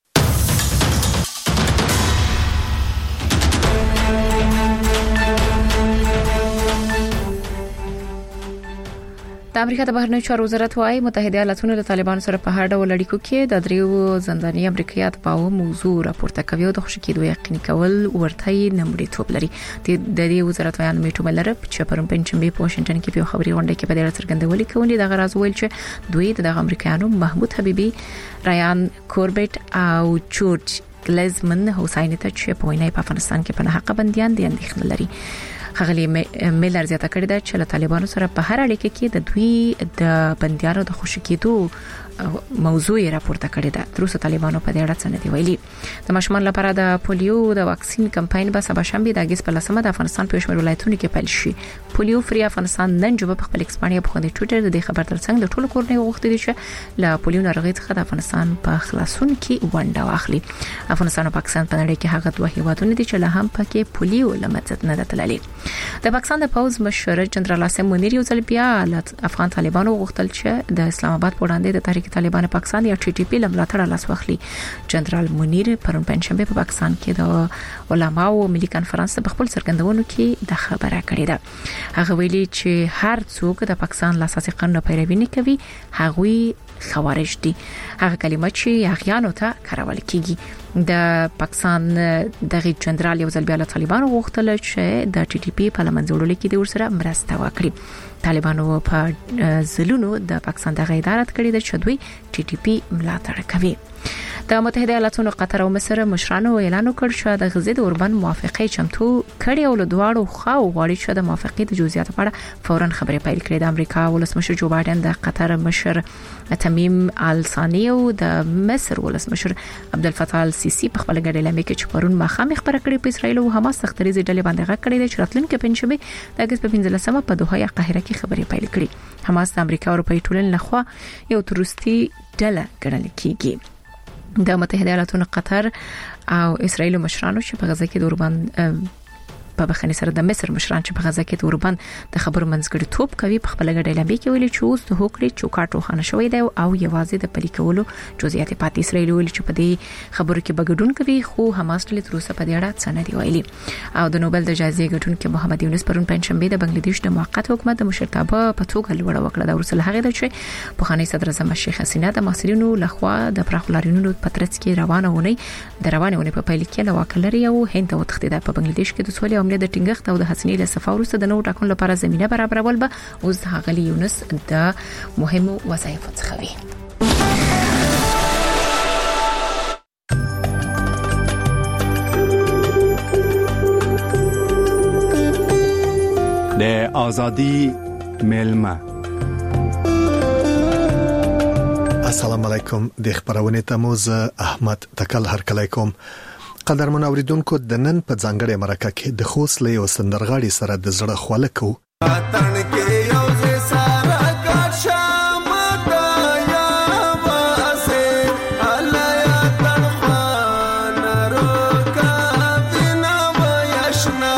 د امریکا د بهرنیو چارو وزارت وايي متحده ایالاتونه د طالبانو سره په هر ډول اړیکو کې د دریو زنداني امریکایات په موضوع راپورته کوي او د خوشکېدو یقین کول ورته نمړي توپ لري د دې وزارت وایي میټو ملر چې پرون پنځمبه په واشنگټن کې په خبري غونډه کې په ډېر څرګندولې کوي د غراز ویل چې دوی د امریکایانو محمود حبيبي رایان کوربټ او جورج گلزمن حسین ته چې په وینای په افغانستان کې په حق بنديان دي اندېښنه لري خغلی ملر زیاته کړی دا چې له طالبانو سره په هر اړیکه کې د دوی د بندیانو د خوشکېدو موضوع راپورته کړی دا تر اوسه طالبانو په دې اړه څه نه دی ویلي د ماشومان لپاره د پولیو د واکسین کمپاین به سبا شنبه د اگست په لسمه د افغانستان په شمول ولایتونو کې پیل شي پولیو فری افغانستان نن جوړ په خپل ایکسپانیا په خوندې ټویټر د خبر ترڅنګ د ټولو کورنۍ غوښتي دي چې له پولیو ناروغي څخه د افغانستان په خلاصون کې ونډه واخلي افغانستان او پاکستان په نړۍ کې هغه دوه هیوادونه دي چې له هم پکې پولیو لمڅت نه دتللي د پاکستان د پوز مشر جنرال عاصم منیر یو ځل بیا افغان طالبانو غوښتل چې د اسلام آباد په وړاندې د تحریک طالبان پاکستان یا ټي ټي پی لملاتړ لاس واخلي جنرال منیر پرون پنځمبه په پاکستان کې د علماو ملي کانفرنس په خپل څرګندونو کې د خبره کړې ده هغه ویلي چې هر څوک د پاکستان له اساسي قانون پیروي نه کوي هغوی خوارج دي هغه کلمه چې اغیانو ته کارول کیږي د پاکستان دغه جنرال یو ځل بیا له طالبانو غوښتل چې د ټي ټي پی په لمنځوړلو کې د ورسره مرسته وکړي طالبانو په ځلونو د پاکستان د غیدارت کړي د چدوي ټي ټي پی ملاتړ کوي د متحده ایالاتونو قطر او مصر مشرانو اعلان وکړ چې د غزې د اوربن موافقه چمتو کړي او له دواړو خواو غواړي چې د موافقه د جزئیات په اړه فورا خبرې پیل کړي د امریکا ولسمشر جو بایدن د قطر مشر تمیم آل ثانی او د مصر ولسمشر عبدالفتاح السیسی په خپل ګډه کې چې پرون مخامخ خبره کړې په اسرائیل او حماس سختريزي ډلې باندې غږ کړی چې راتلونکي پنځمه د اگست په پنځلسمه په دوحه یا قاهره کې خبرې پیل کړي حماس د امریکا او اروپای ټولنې لخوا یو تروریستي ډله ګڼل کیږي د متحده ایالاتونو قطر او اسرائیل مشرانو چې په غزه کې د اوربان په بخنی سره د مصر مشران چې په غزه کې د اوربان د خبرو منځګړی توپ کوي په خپل ګډه لمبي کې ویلي چې اوس د هوکړې چوکاټ روښانه شوی دی او یوازې د پلي کولو جزئیات پاتې اسرائیل ویلي چې په دې خبرو کې بګډون کوي خو حماس له تر اوسه په دې اړه څه نه دی ویلي او د نوبل د جایزې ګټونکي محمد یونس پرون پنځمبه د بنگلاديش د موقت حکومت د مشرتابه په توګه لوړ وکړه د ورسره هغه د چې په خاني صدر اعظم شیخ حسینه د محصلینو لخوا د پراخلارینونو په ترڅ کې روانه ونی د روانه ونی په پیل کې له واکلري او هند او تخدید په بنگلاديش کې د سولې او امنیت د ټینګښت او د حسینې له سفارسته د نو ټاکون لپاره زمينه برابرول به اوس غلي یونس د مهمو وظایفو څخه وي د ازادي ملما السلام علیکم د خبرونه تموز احمد تکل هر کله کوم قدرمن اوریدونکو د نن په ځانګړي مرکه کې د خوسلې او سندرغاړي سره د زړه خواله کو تن کې یو زه سارا کا شام دایا واسه الله تن خان روکا بنا ویشنا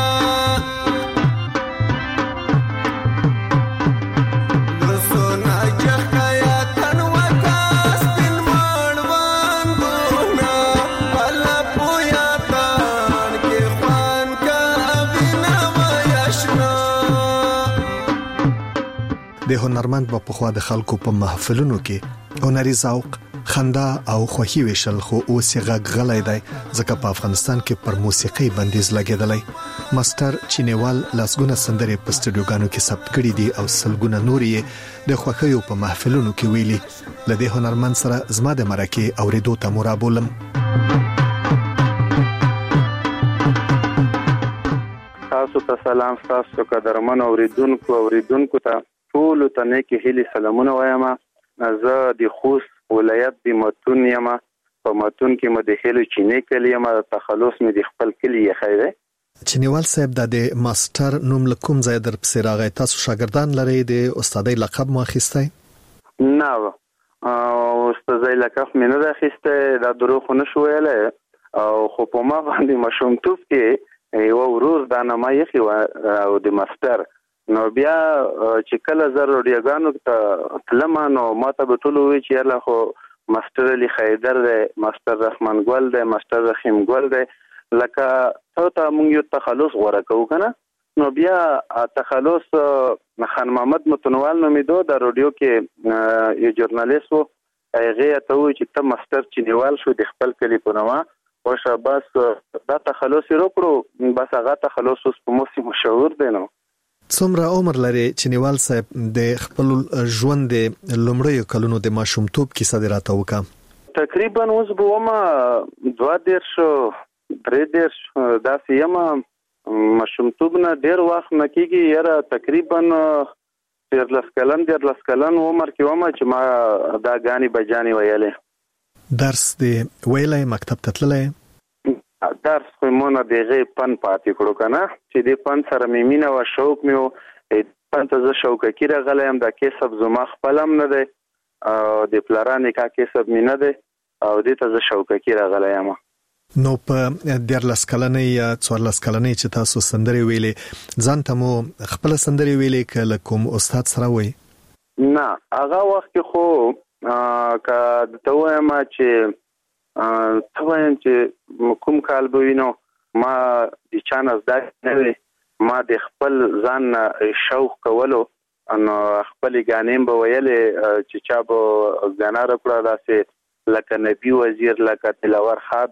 لسنا جخیا تن وکاس بن مړوان ګونا الله پویا تان کې خوان کا بنا ویشنا د هنرمند په خوا د خلکو په محفلونو کې هنري ذوق خندا او خوښي وشل خو اوس یې غږ غلای دی ځکه په افغانستان کې پر موسیقي بندیز لګیدلی ماستر چینیوال لاسګونه سندرې په سټډیوګانو کې ثبت کړي دي او سلګونه نور یې د خوښیو په محفلونو کې ویلي لدې هنرمند سره زما د مرکه اوریدو ته مرابولم تاسو ته سلام تاسو قدرمن اوریدونکو اوریدونکو ته ټول ته نیکی هیلي سلامونه وایم زه د خوست ولایت د متون یم په متون کې مې د هلو چینې کلی یم تخلص مې د خپل کلی یې خیره چینیوال صاحب د ماستر نوم لکوم ځای در پسې راغی تاسو شاګردان لرئ د استادۍ لقب مو اخیستی نه استادۍ لقب مې نه اخیستی دا دروغ نه شو ویلی او خو په ما باندې ماشومتوب کې یو ورور دا نامه ایښې وه او د ماستر نو بیا چې کله زه روډیوګانو ته تلم نو ما ته به ټولو وایي چې یاله خو ماستر علي خیدر دی ماستر رحمان ګل دی ماستر رحیم ګل دی لکه ته ته موږ یو تخلص غوره کوو که نه نو بیا تخلص خان محمد متنوال نومېدو د روډیو کې یو جورنالیست و هغې ته ووایي چې ته ماستر چینیوال شو د خپل کلي په نامه خوښه بس دا تخلص یې وکړو بس هغه تخلص اوس په موسم مشهور دی نو څومره عمر لري چینیوال صاحب د خپل ژوند د لومړیو کلونو د ماشومتوب کیسه دې راته وکړه تقریبا اوس به ومه دوه دېرش درې دېرش داسې یم ماشومتوب نه ډېر وخت نه کېږي یاره تقریبا ډېرلس کلن ډېرلس کلن عمر کې ومه چې ما دا ګانې بجانې ویلې درس دې ویلی مکتب ته تللی درس خو مونږ د هغې پن پاتې کړو که نه چې دې پن سره مې مینه وه شوق مې و پن ته زه شوقکي راغلی یم دا کسب زما خپل هم نه دی او د پلاره نکاح کسب مې نه دی او دې ته زه شوقکي راغلی یم نو په دیارلس کلنۍ یا څوارلس کلنۍ چې تاسو سندرې ویلې ځان ته مو خپله سندرې ویلې که له کوم استاد سره وی نه هغه وخت کې خو که درته ووایم چې ته وایم چې کوم کال به وي نو ما د چا نه زده نه وي ما د خپل ځان نه شوق کولو نو خپلې ګانې به ویلې چې چا به ګانا راکړه داسې لکه نبي وزیر لکه دلور خان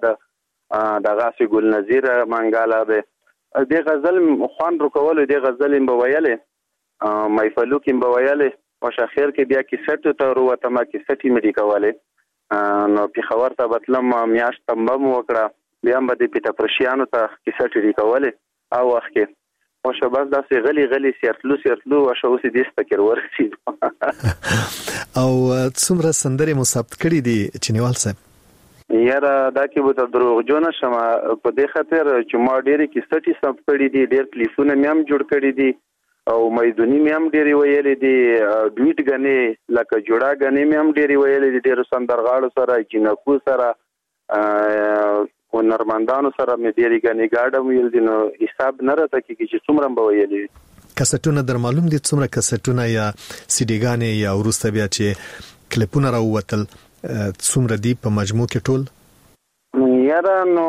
دغسې ګل نظیر منګاله دی دې غزل خوند ورکولو دې غزل یې به ویلې محفلو کې به ویلې او اخر کې بیا کیسټو ته وروتم کیسټ یې مې ډیکولې نو پیښور ته به تلم میاشت تنبه مو وکړه بیا هم به د پیټاپرشیانو ته کیسټ یې ډیکولې او وخت کې اوشه بس داسې غلی غلی سیرتلو سیرتلو اوشه اوس یې دې سپکر ورسېدو او څومره سندرې مو ثبت کړي دي چینیوال صاحب یاره دا کې به ته دروغجو نه شم په دې خاطر چې ما ډېرې کیسټې ثبت کړي دي ډېر کلیپونه مې هم جوړ کړي دي او میدونی مې هم ډېرې ویلې دي ډویټ ګانې لکه جوړه ګانې مې هم ډېرې ویلې دي ډېرو سندرغاړو سره جینکو سره هنرمندانو سره مې ډېرې ګانې ګاډم ویل دي نو حساب نه راته کېږي چې څومره به ویلې کسټونه در معلوم دي څومره کسټونه یا سیډي ګانې یا وروسته بیا چې کلیپونه راووتل څومره دي په مجموع کې ټول یاره نو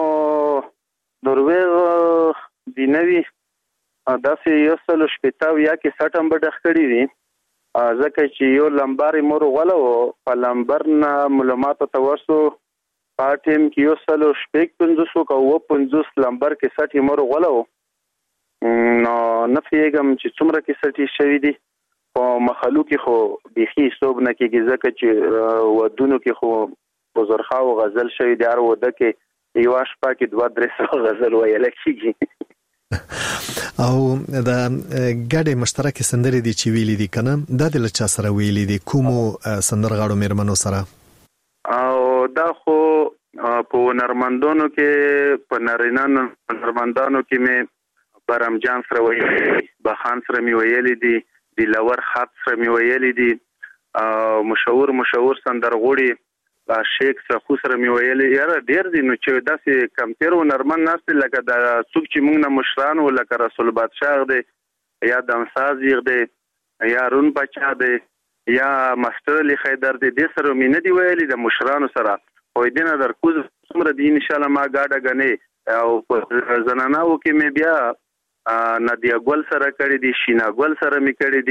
درویغ دي نوي داسې یو سلو شپېته او یا کې سټ هم به ډخ کړي دي ځکه چې یو لمبر یې مور غوله و په لمبر نه معلوماتو ته ورسو په ټیم کې یو سلو شپږ پنځوس که اووه پنځوس لمبر کې سټ یې مور غوله و نو نه پوهېږم چې څومره کیسټ یې شوي دي په مخلو کې خو بیخي حساب نه کېږي ځکه چې ودونو کې خو په زرخاو غزل شوي دي هر واده کې یوه شپه کې دوه درې سوه غزل ویلی کېږي او د ګډې مشترکې سندرې دي چې ویلي دي که نه دا د له چا سره ویلي دي کومو سندرغاړو مېرمنو سره او دا خو په هنرمندانو کې په نارینه هنرمندانو کې مې برم جان سره ویلي بخان سره مې ویلي دي دلور خط سره مې ویلي دي مشهور مشهور سندرغوړي شیخ سخو سره مې ویلې یاره ډېر دي نو چې داسې کمپیر هنرمند ناست لکه د څوک چې موږ نه مشران و لکه رسول بادشاه دی یا دمساز یغ دی یا رون بچا دی یا ماستر علي خیدر دی دې سره مې نه دي ویلې د مشرانو سره خو دې نه در کوز څومره دي انشاءالله ما ګاډه ګنې او په زناناو کې مې بیا نادیه ګل سره کړي دي شینا ګل سره مې کړي دي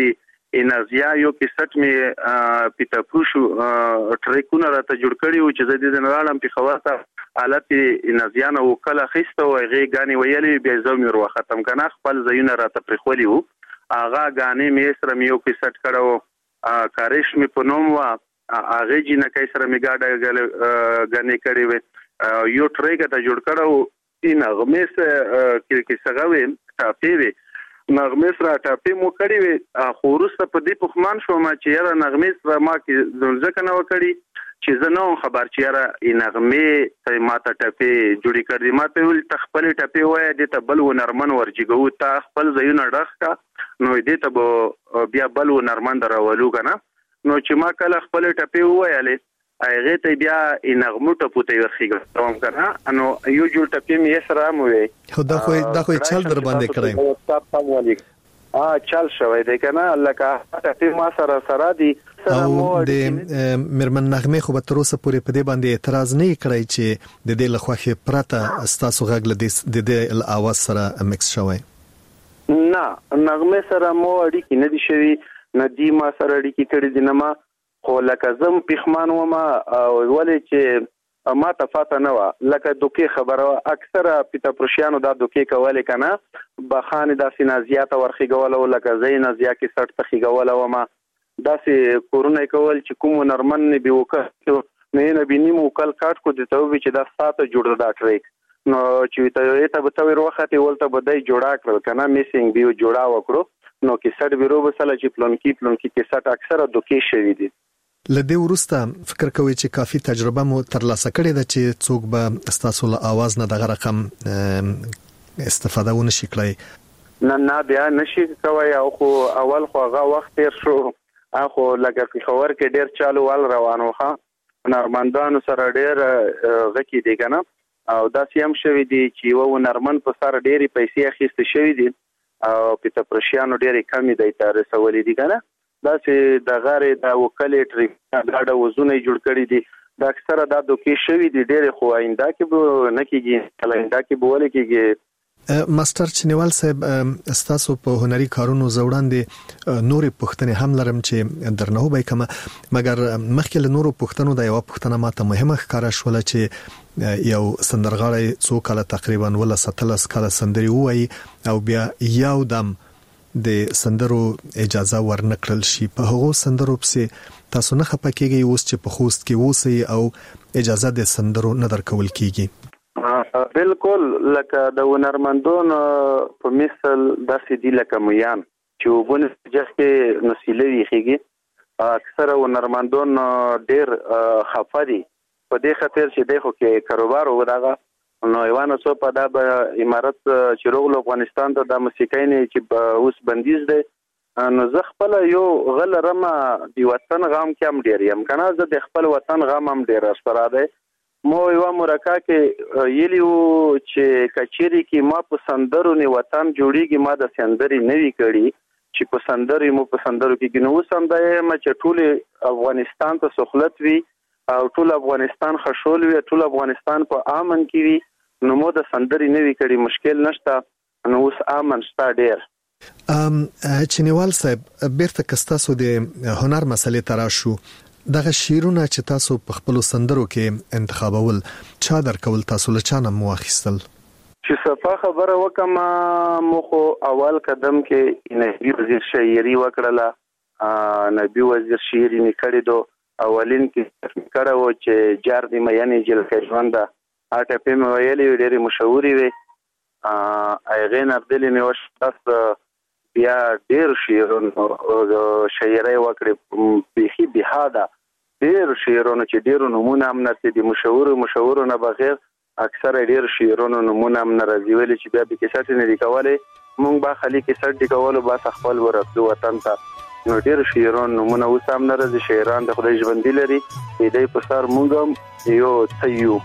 انرژیا یو کیسټ می پیتا پوشو ټریکونه راته جوړ کړی و چې د جنرالم په خواته حالت انرژیا نو کله خسته و غي غاني ویلې بیا زمير و ختم کنه خپل زینه راته پرخولي وو اغه غاني می سره یو کیسټ کړو کاریش می پنوم وا اغه جنہ کای سره می گاډه غاني کړی و یو ټریک ته جوړ کړو ان غمیس کې څنګه وې تاپی وې نغمه سره ټاپی مو کړی وي خو ورسته په دې پخمان شو ما چې یاره نغمه سره ما کې ځکه نه وکړي چې زه نو خبر چې یاره نغمه ما ته ټاپی جوړی کړی ما ته ول تخپل ټاپی وای د ته بل و نرمن ورجګو تا خپل زینو ډخ کا نو دې ته بیا بل و نرمن درولو کنه نو چې ما کله خپل ټاپی وایاله ایغه ته بیا نغمه ټپو ته ورخیږم کوم کنه نو یو جوړ ټپی می سره مو وي خدا خو دا خو چل در باندې کړی السلام علیکم ا چل شوی دی کنه لکه ټپی ما سره سره دی او د مرمن نغمه خو به تر اوسه پورې په دې باندې اعتراض نه کړی چې د دې لخوا پرته استاسو غږ لدې د دې الاواز سره مکس شوی نه نغمه سره مو اړیکې نه دي شوی نه دی ما سره اړیکې کړې دي نه ما خو لکه زم پخمان و ما ولې چې ما ته فاته نه و لکه دوکي خبره اکثره پیتا پرشیانو دا دوکي کوله کنه بخانه د سینازیات ورخیګول او لکه زین ازیا کې سټ تخیګول و ما داسې کورونه کول چې کوم نرمن نه به وکړو نه نه بینیم وکل کاټ کو دته وی چې دا ساته جوړ دا ټریک نو چې ته ته به تور وخت ولته بدای جوړا کړل کنه میسینګ بیو جوړا وکړو نو کې سټ بیرو بسله چې پلان کې پلان کې سټ اکثره دوکي شوی دي لدې ورسته فکر کوي چې کافي تجربه مو ترلاسه کړې ده چې څوک به استاسو له आवाज نه دغه رقم استفاده ونشي کړی نه نه بیا نشي کوي او خو اول خو هغه وخت تیر شو اخو لکه په خبر کې ډیر چالو وال روانو ښه نرمندانو سره ډیر غکی دي کنه او دا سیم شوی دي چې و نرمن په سره ډیری پیسې اخیسته شوی دي او په پرشیانو ډیری کمی دی تر سوالې دي کنه دا چې د غارې د وکالې ټریک دا د وزونه جوړ کړی دي دا اکثره دا دوکي شوی دي ډېر خو آینده کې به نه کېږي کله آینده کې به ولې کېږي ماستر چنیوال صاحب استاسو په هنري کارونو زوړاندې نورې پښتنې هم لرم چې درنه وبای کما مګر مخکې له نورو پښتنو د یو پښتنه ماته مهمه ښکارا شول چې یو سندرغاړی څو کاله تقریبا ولا ستلس کاله سندري وای او بیا یو دم د سندرو اجازه ورنکړل شي په هغو سندرو پسې تاسو نه خپکیږي اوس چې په خوست کې وسی او اجازه د سندرو نه درکول کیږي بالکل لکه د ونرمندون په مثال داسې دی لکه میان چې وبونه ځکه نسیلوي خيږي اکثره ونرمندون ډیر خفدي په دې خاطر چې دغه کې کاروبار وداغه نو ایوانو څو په د امارات چې روغلو افغانستان ته د موسیقۍ نه چې اوس بندیز دی نو زه خپل یو غل رمه دی وطن غام کې هم ډیر یم کنه زه د خپل وطن غام هم ډیر سره دی مو یو مرکه کې یلیو چې کچيري کې ما په سندرو نه وطن جوړیږي ما د سندري نوي کړي چې په سندري مو په سندرو کې نو سم دی ما چې ټول افغانستان ته سہولت وي او ټول افغانستان خشول وي ټول افغانستان په امن کې وي نو مو د سندري نوي کړي مشکل نشته نو اوس امن شته ډیر ام چنیوال صاحب بیرته کستاسو د هنر مسلې ترا شو دغه شیرونه چې تاسو په خپل سندرو کې انتخابول چا درکول تاسو له چانه مو اخیستل چې صفه خبره وکم مو خو اول قدم کې نبی وزیر شاعري وکړه نبی وزیر شاعري نکړې دو اولین کې کړه و چې جار دی مې جل کې ژوند اټه په مې ویلې ډېری مشهوري وي ا ایغه نردلې مې وش تاسو بیا ډېر شعرونه شاعري وکړې بيخي بهاده ډېر شعرونه چې ډېر نمونه هم نه دي مشهور مشهور نه بغیر اکثر ډېر شعرونه نمونه هم نه راځي ویل چې بیا به کې سات نه دی کوله مونږ با خالي کې سات دی کوله با خپل ورته وطن ته نو ډېر شعرونه نمونه وسام نه راځي شاعران د خدای ژوند لري دې په سر مونږ یو تیو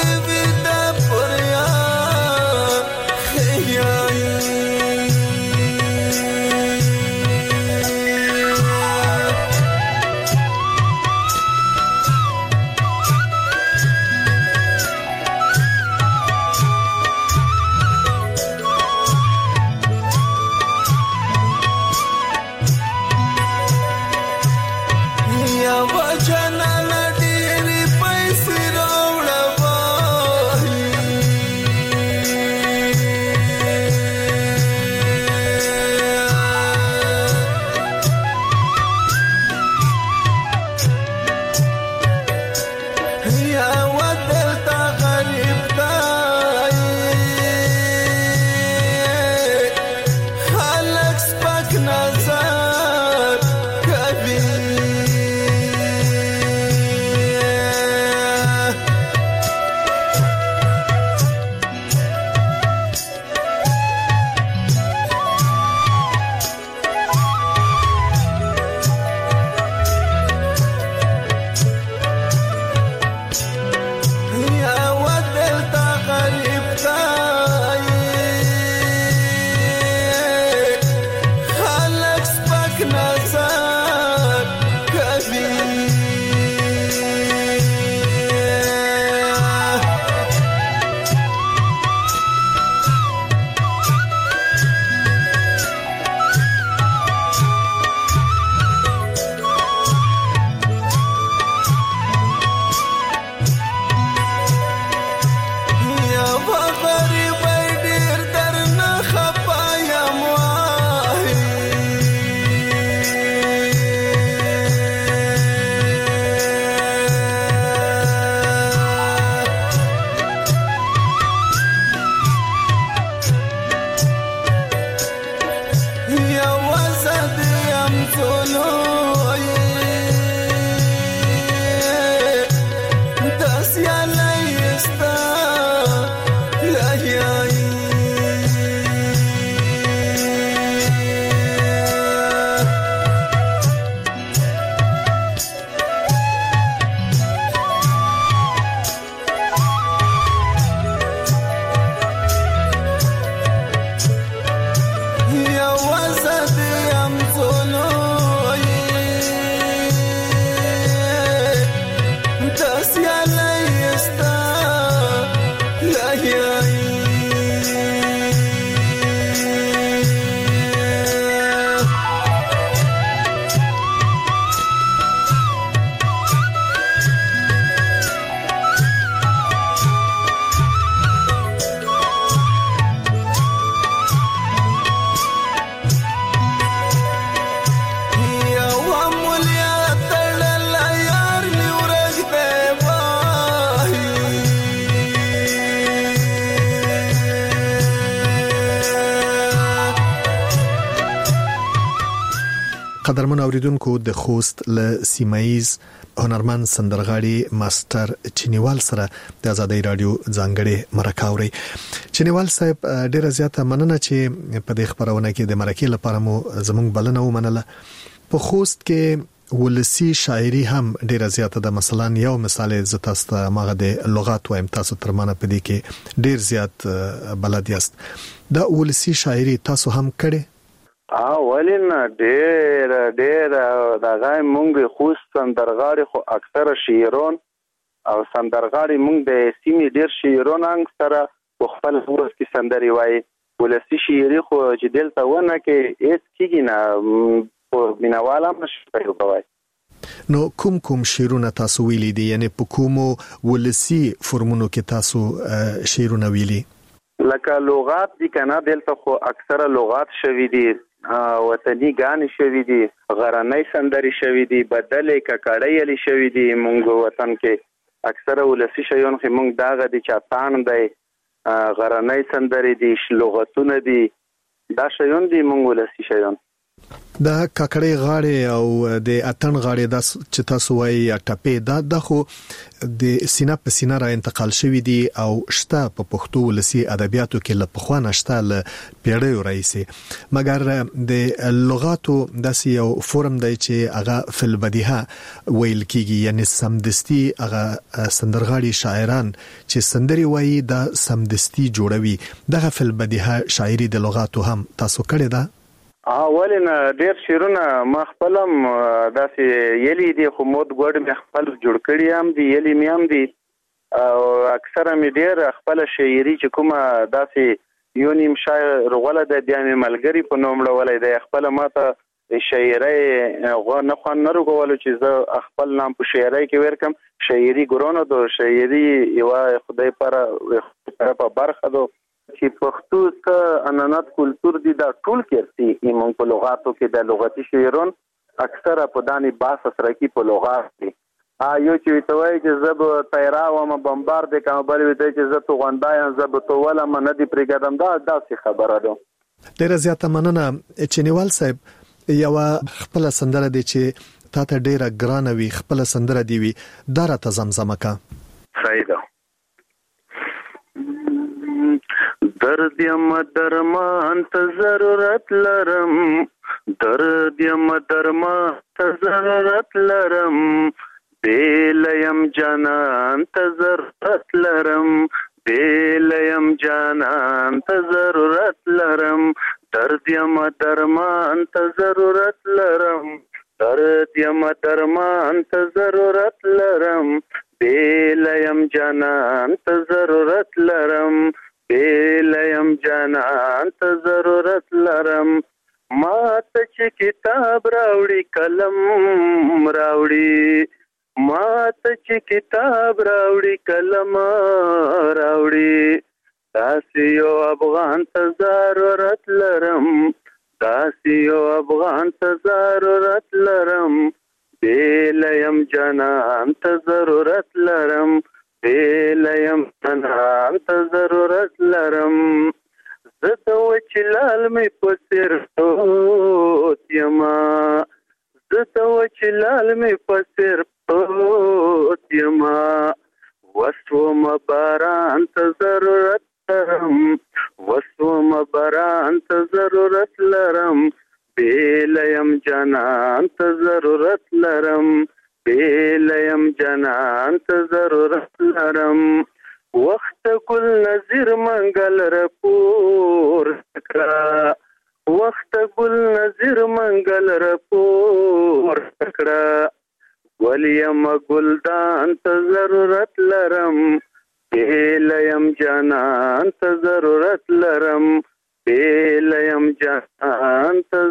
قدرمن اوریدونکو د خوست له سیمایز هنرمند سندرغاړي ماستر چینیوال سره د آزادۍ رادیو ځانګړي مرکه اوري. چینیوال صاحب ډیره زیاته مننه چې په دې خبرونه کې د مرکې لپاره مو زموږ بلنه ومنله. په خوست کې ولسی شاعري هم ډیره زیاته ده. مثلا یو مثال ز تاسو ته ماغه د لغات وایم، تاسو تر منه په دې کې ډیر زیات بلد یاست. دا ولسی شاعري تاسو هم کړي؟ اه ولین ډیر ډیر دا غای مونږ خوست سندرغاړي خو اکثره شاعرون او سندرغاړي مونږ د سیمې ډیر شاعرون سره په خپل ورس کې سندري وایي. ولسی شاعري خو چې دلته ونه کې هیڅ کیږي نه، په مینواله مشکل کوي. نو کوم کوم شعرونه تاسو ویلي دي؟ یعنی په کومو ولسی فرمونو کې تاسو شعرونه ویلي؟ لکه لغات دي کنه، دلته خو اکثره لغات شوي دي، وطني غانې شوي دي، غرانۍ سندري شوي دي، بدلې ککړې شوي دي. مونږ وطن کې اکثره ولسی شیون خو مونږ داغه دي چاتان دی، غرانۍ سندري دي، لغتونه دي، دا شیون دي مونږ ولسی شیون. د کاکړې غاړې او د اتن غاړې د چې تاسو وایي ټپې دا د خو د سینا په سینا را انتقال شوی دی او شته په پښتو ولسی ادبیاتو کې له پخوا نشته له پیړیو راځي مګر د لغاتو د یو فورم دی چې هغه فل بدیهه ویل کیږي یعنی سمدستي هغه سندرغاړي شاعران چې سندري وایي د سمدستي جوړوي دغه فل بدیهه شاعري د لغاتو هم تاسو کړی دا اولنه ډیر شیرونه ما خپلم داسې یلی دی خو مود ګوډ مې خپل جوړ کړی هم دی یلی مې هم دی او اکثره مې ډیر خپل شاعري چې کومه داسې یو نیم شاعر غوله د بیا مې ملګری په نوم لولای دی خپل ماته شاعري غو نه خو نه رغولو چې زه خپل نام په شاعري کې ورکم شاعري ګورونو دو شاعري یو خدای پر په برخه دو چې پښتو څخه انانات کلچر دي دا ټول کېرتي ایمون په لغاتو کې د لغتي شعرون اکثره په دانی باس سره کې په لغات دي ا یو چې توای چې زب تیرا و م بمبار د کوم بل وی چې زه تو غوندایم زب تو ولا من دي پرګدم دا داسې خبره ده ډیره زیاته مننه چې نیوال صاحب یو خپل سندره دي چې تاسو ډیره ګرانه وی خپل سندره دی وی دا را ته زمزمه کا صحیح ده درد یم درمان ته ضرورت لرم درد یم درمان ته ضرورت لرم بیلیم جانان ته ضرورت لرم بیلیم جانان ته ضرورت لرم درد یم درمان ته ضرورت لرم درد یم درمان ته ضرورت لرم بیلیم جانان ته ضرورت لرم بیلیم جانان ته ضرورت لرم ما ته چې کتاب راوړي قلم راوړي ما ته چې کتاب راوړي قلم راوړي داسې یو افغان ته ضرورت لرم داسې یو افغان ته ضرورت لرم بیلیم جانان ته ضرورت لرم بیلیم جانان ته ضرورت لرم زه د وچلال مې په سر پروت یما زه د وچلال مې په سر پروت یما وسوم باران ته ضرورت لرم وسوم باران ته ضرورت لرم بیلیم جانان ته ضرورت لرم بیلیم جانان ته ضرورت لرم وخت ګل نظیر منګل رپور کړه وخت ګل نظیر منګل رپور کړه ولیم ګلدان ته ضرورت لرم بیلیم جانان ته ضرورت لرم بیلیم جانان ته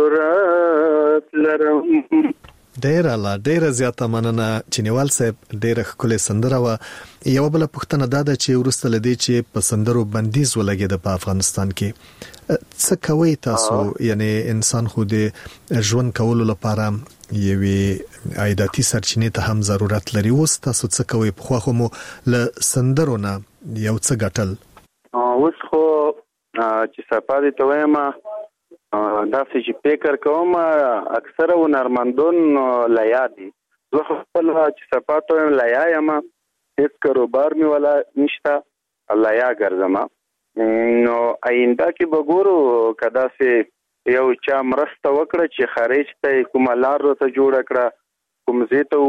ضرورت لرم ډیر الله ډیر زیاته مننه چنیوال صاحب ډیر ښکلې سندره و یو بل پښتنه دا ده چې ورسته لدی چې په سندرو بندیز ولګید په افغانستان کې څه کوي تاسو یعنی انسان خو د ژوند کولو لپاره یوې عایداتي سرچینې ته هم ضرورت لري اوس تاسو څه کوي په خو مو له سندرو نه یو څه ګټل اوس خو چې سپادي ته وایم دا چې فکر کوم اکثره هنرمندون لیا دي زه خپل چې سپاتو لیا یم هیڅ کاروبار می ولا نشته لیا ګرځم نو آینده کې بګورو کدا سه یو چا مرسته وکړه چې خارج ته کوم لار ته جوړ کړه کوم زیته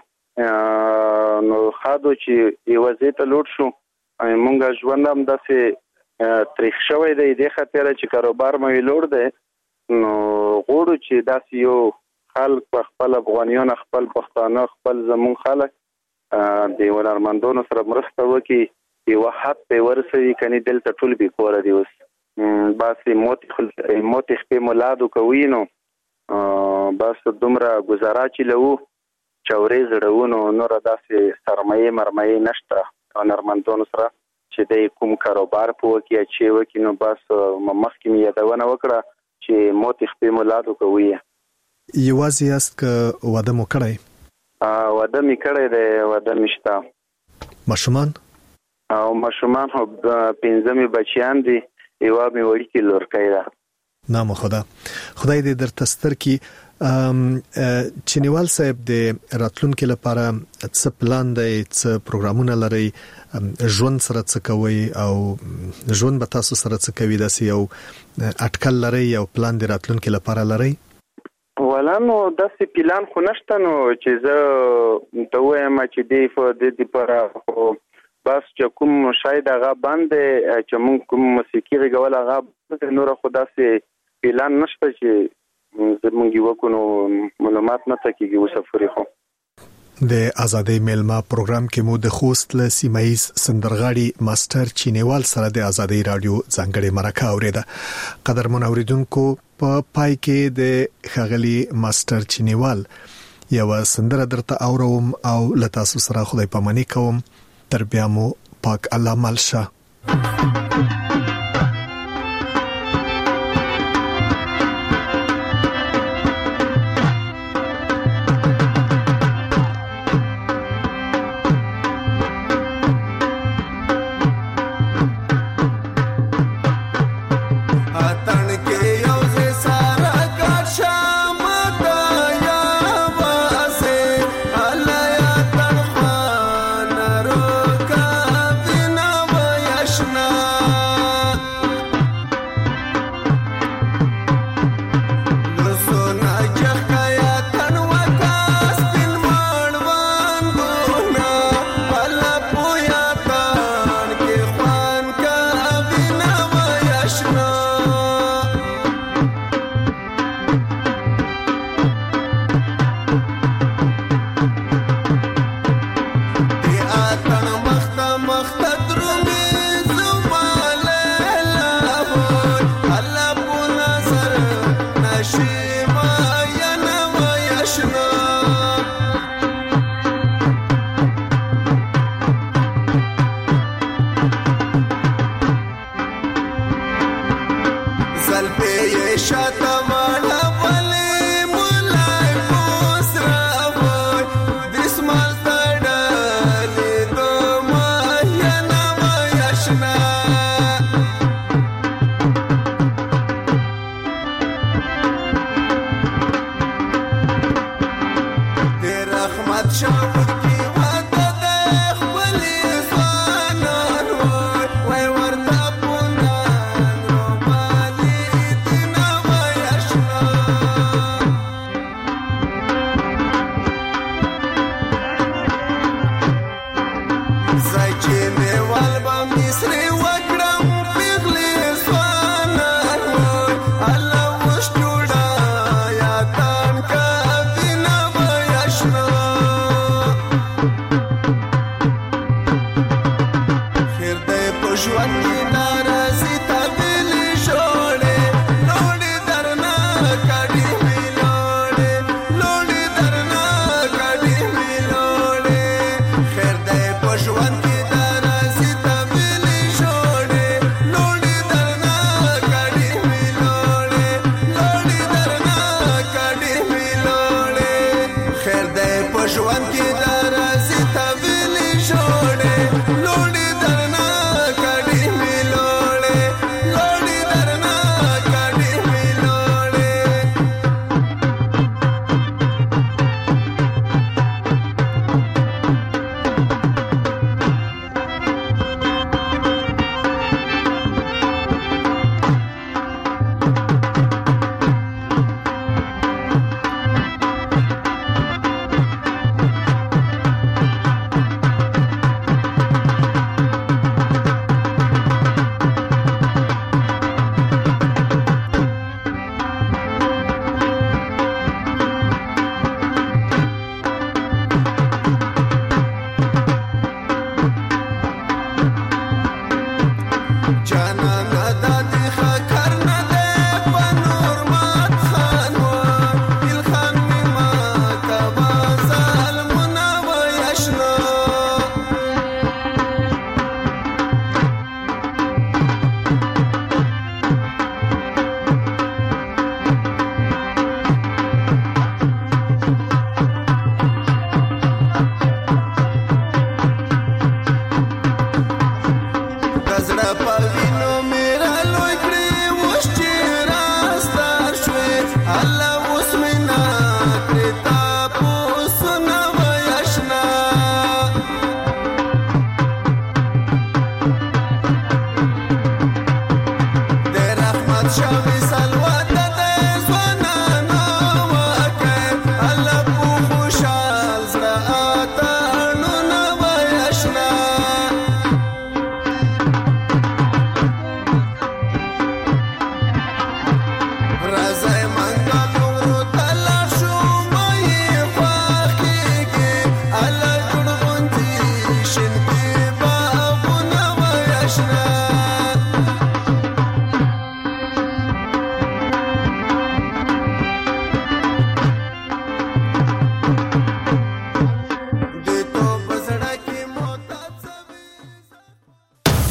وته نو خادو چې یو زیته لوټ شو مونږ ژوند هم داسې تاریخ شوی دی د خاطر چې کاروبار مې لوړ دی نو غوړو چې داسې یو خلک په خپل افغانیان خپل پښتانه خپل زمون خلک د هنرمندانو سره مرسته وکړي یو حد په ورسوي کني دلته ټول به کور دی اوس باسي موت موت خپل مولادو کوي نو بس دومره گزاره چې لو چورې زړونو نور داسې سرمایه مرمایه نشته هنرمندانو سره چې د کوم کاروبار په وکي چې وکي نو بس مخکې مې یادونه وکړه چې موت خپل مولادو کوي یوازې است که واده مو کړی واده مې کړی دی واده مې شته ماشومان او ماشومان خو پنځه مې بچیان دي یوه مې وړي کې لورکۍ ده نام خدا خدای دې درته ستر کی چینیوال صاحب د راتلونکو لپاره څه پلان دی څه پروګرامونه لري ژوند سره څه کوي او ژوند به تاسو سره څه کوي داسې یو اټکل لري یو پلان د راتلونکو لپاره لري ولانو داسې پلان خو نشته نو چې زه ته وایم چې دی په دې لپاره بس چې کوم شاید هغه باندې چې موږ کوم موسیقي غوړل هغه نور خو داسې پلان نشته چې زمونږ یو کو معلومات نه تکیږي وسفرې خو د ازادي میلما پروګرام کې مو د خوست له سیمایز سندرغاړي ماستر چینیوال سره د ازادي رادیو ځانګړي مرکه اوریده قدر منوریدونکو په پای کې د خغلی ماستر چینیوال یو سندره درته اوروم او لتاسو سره خدای پاماني کوم تر بیا مو پاک الله ملشه زړه په وینو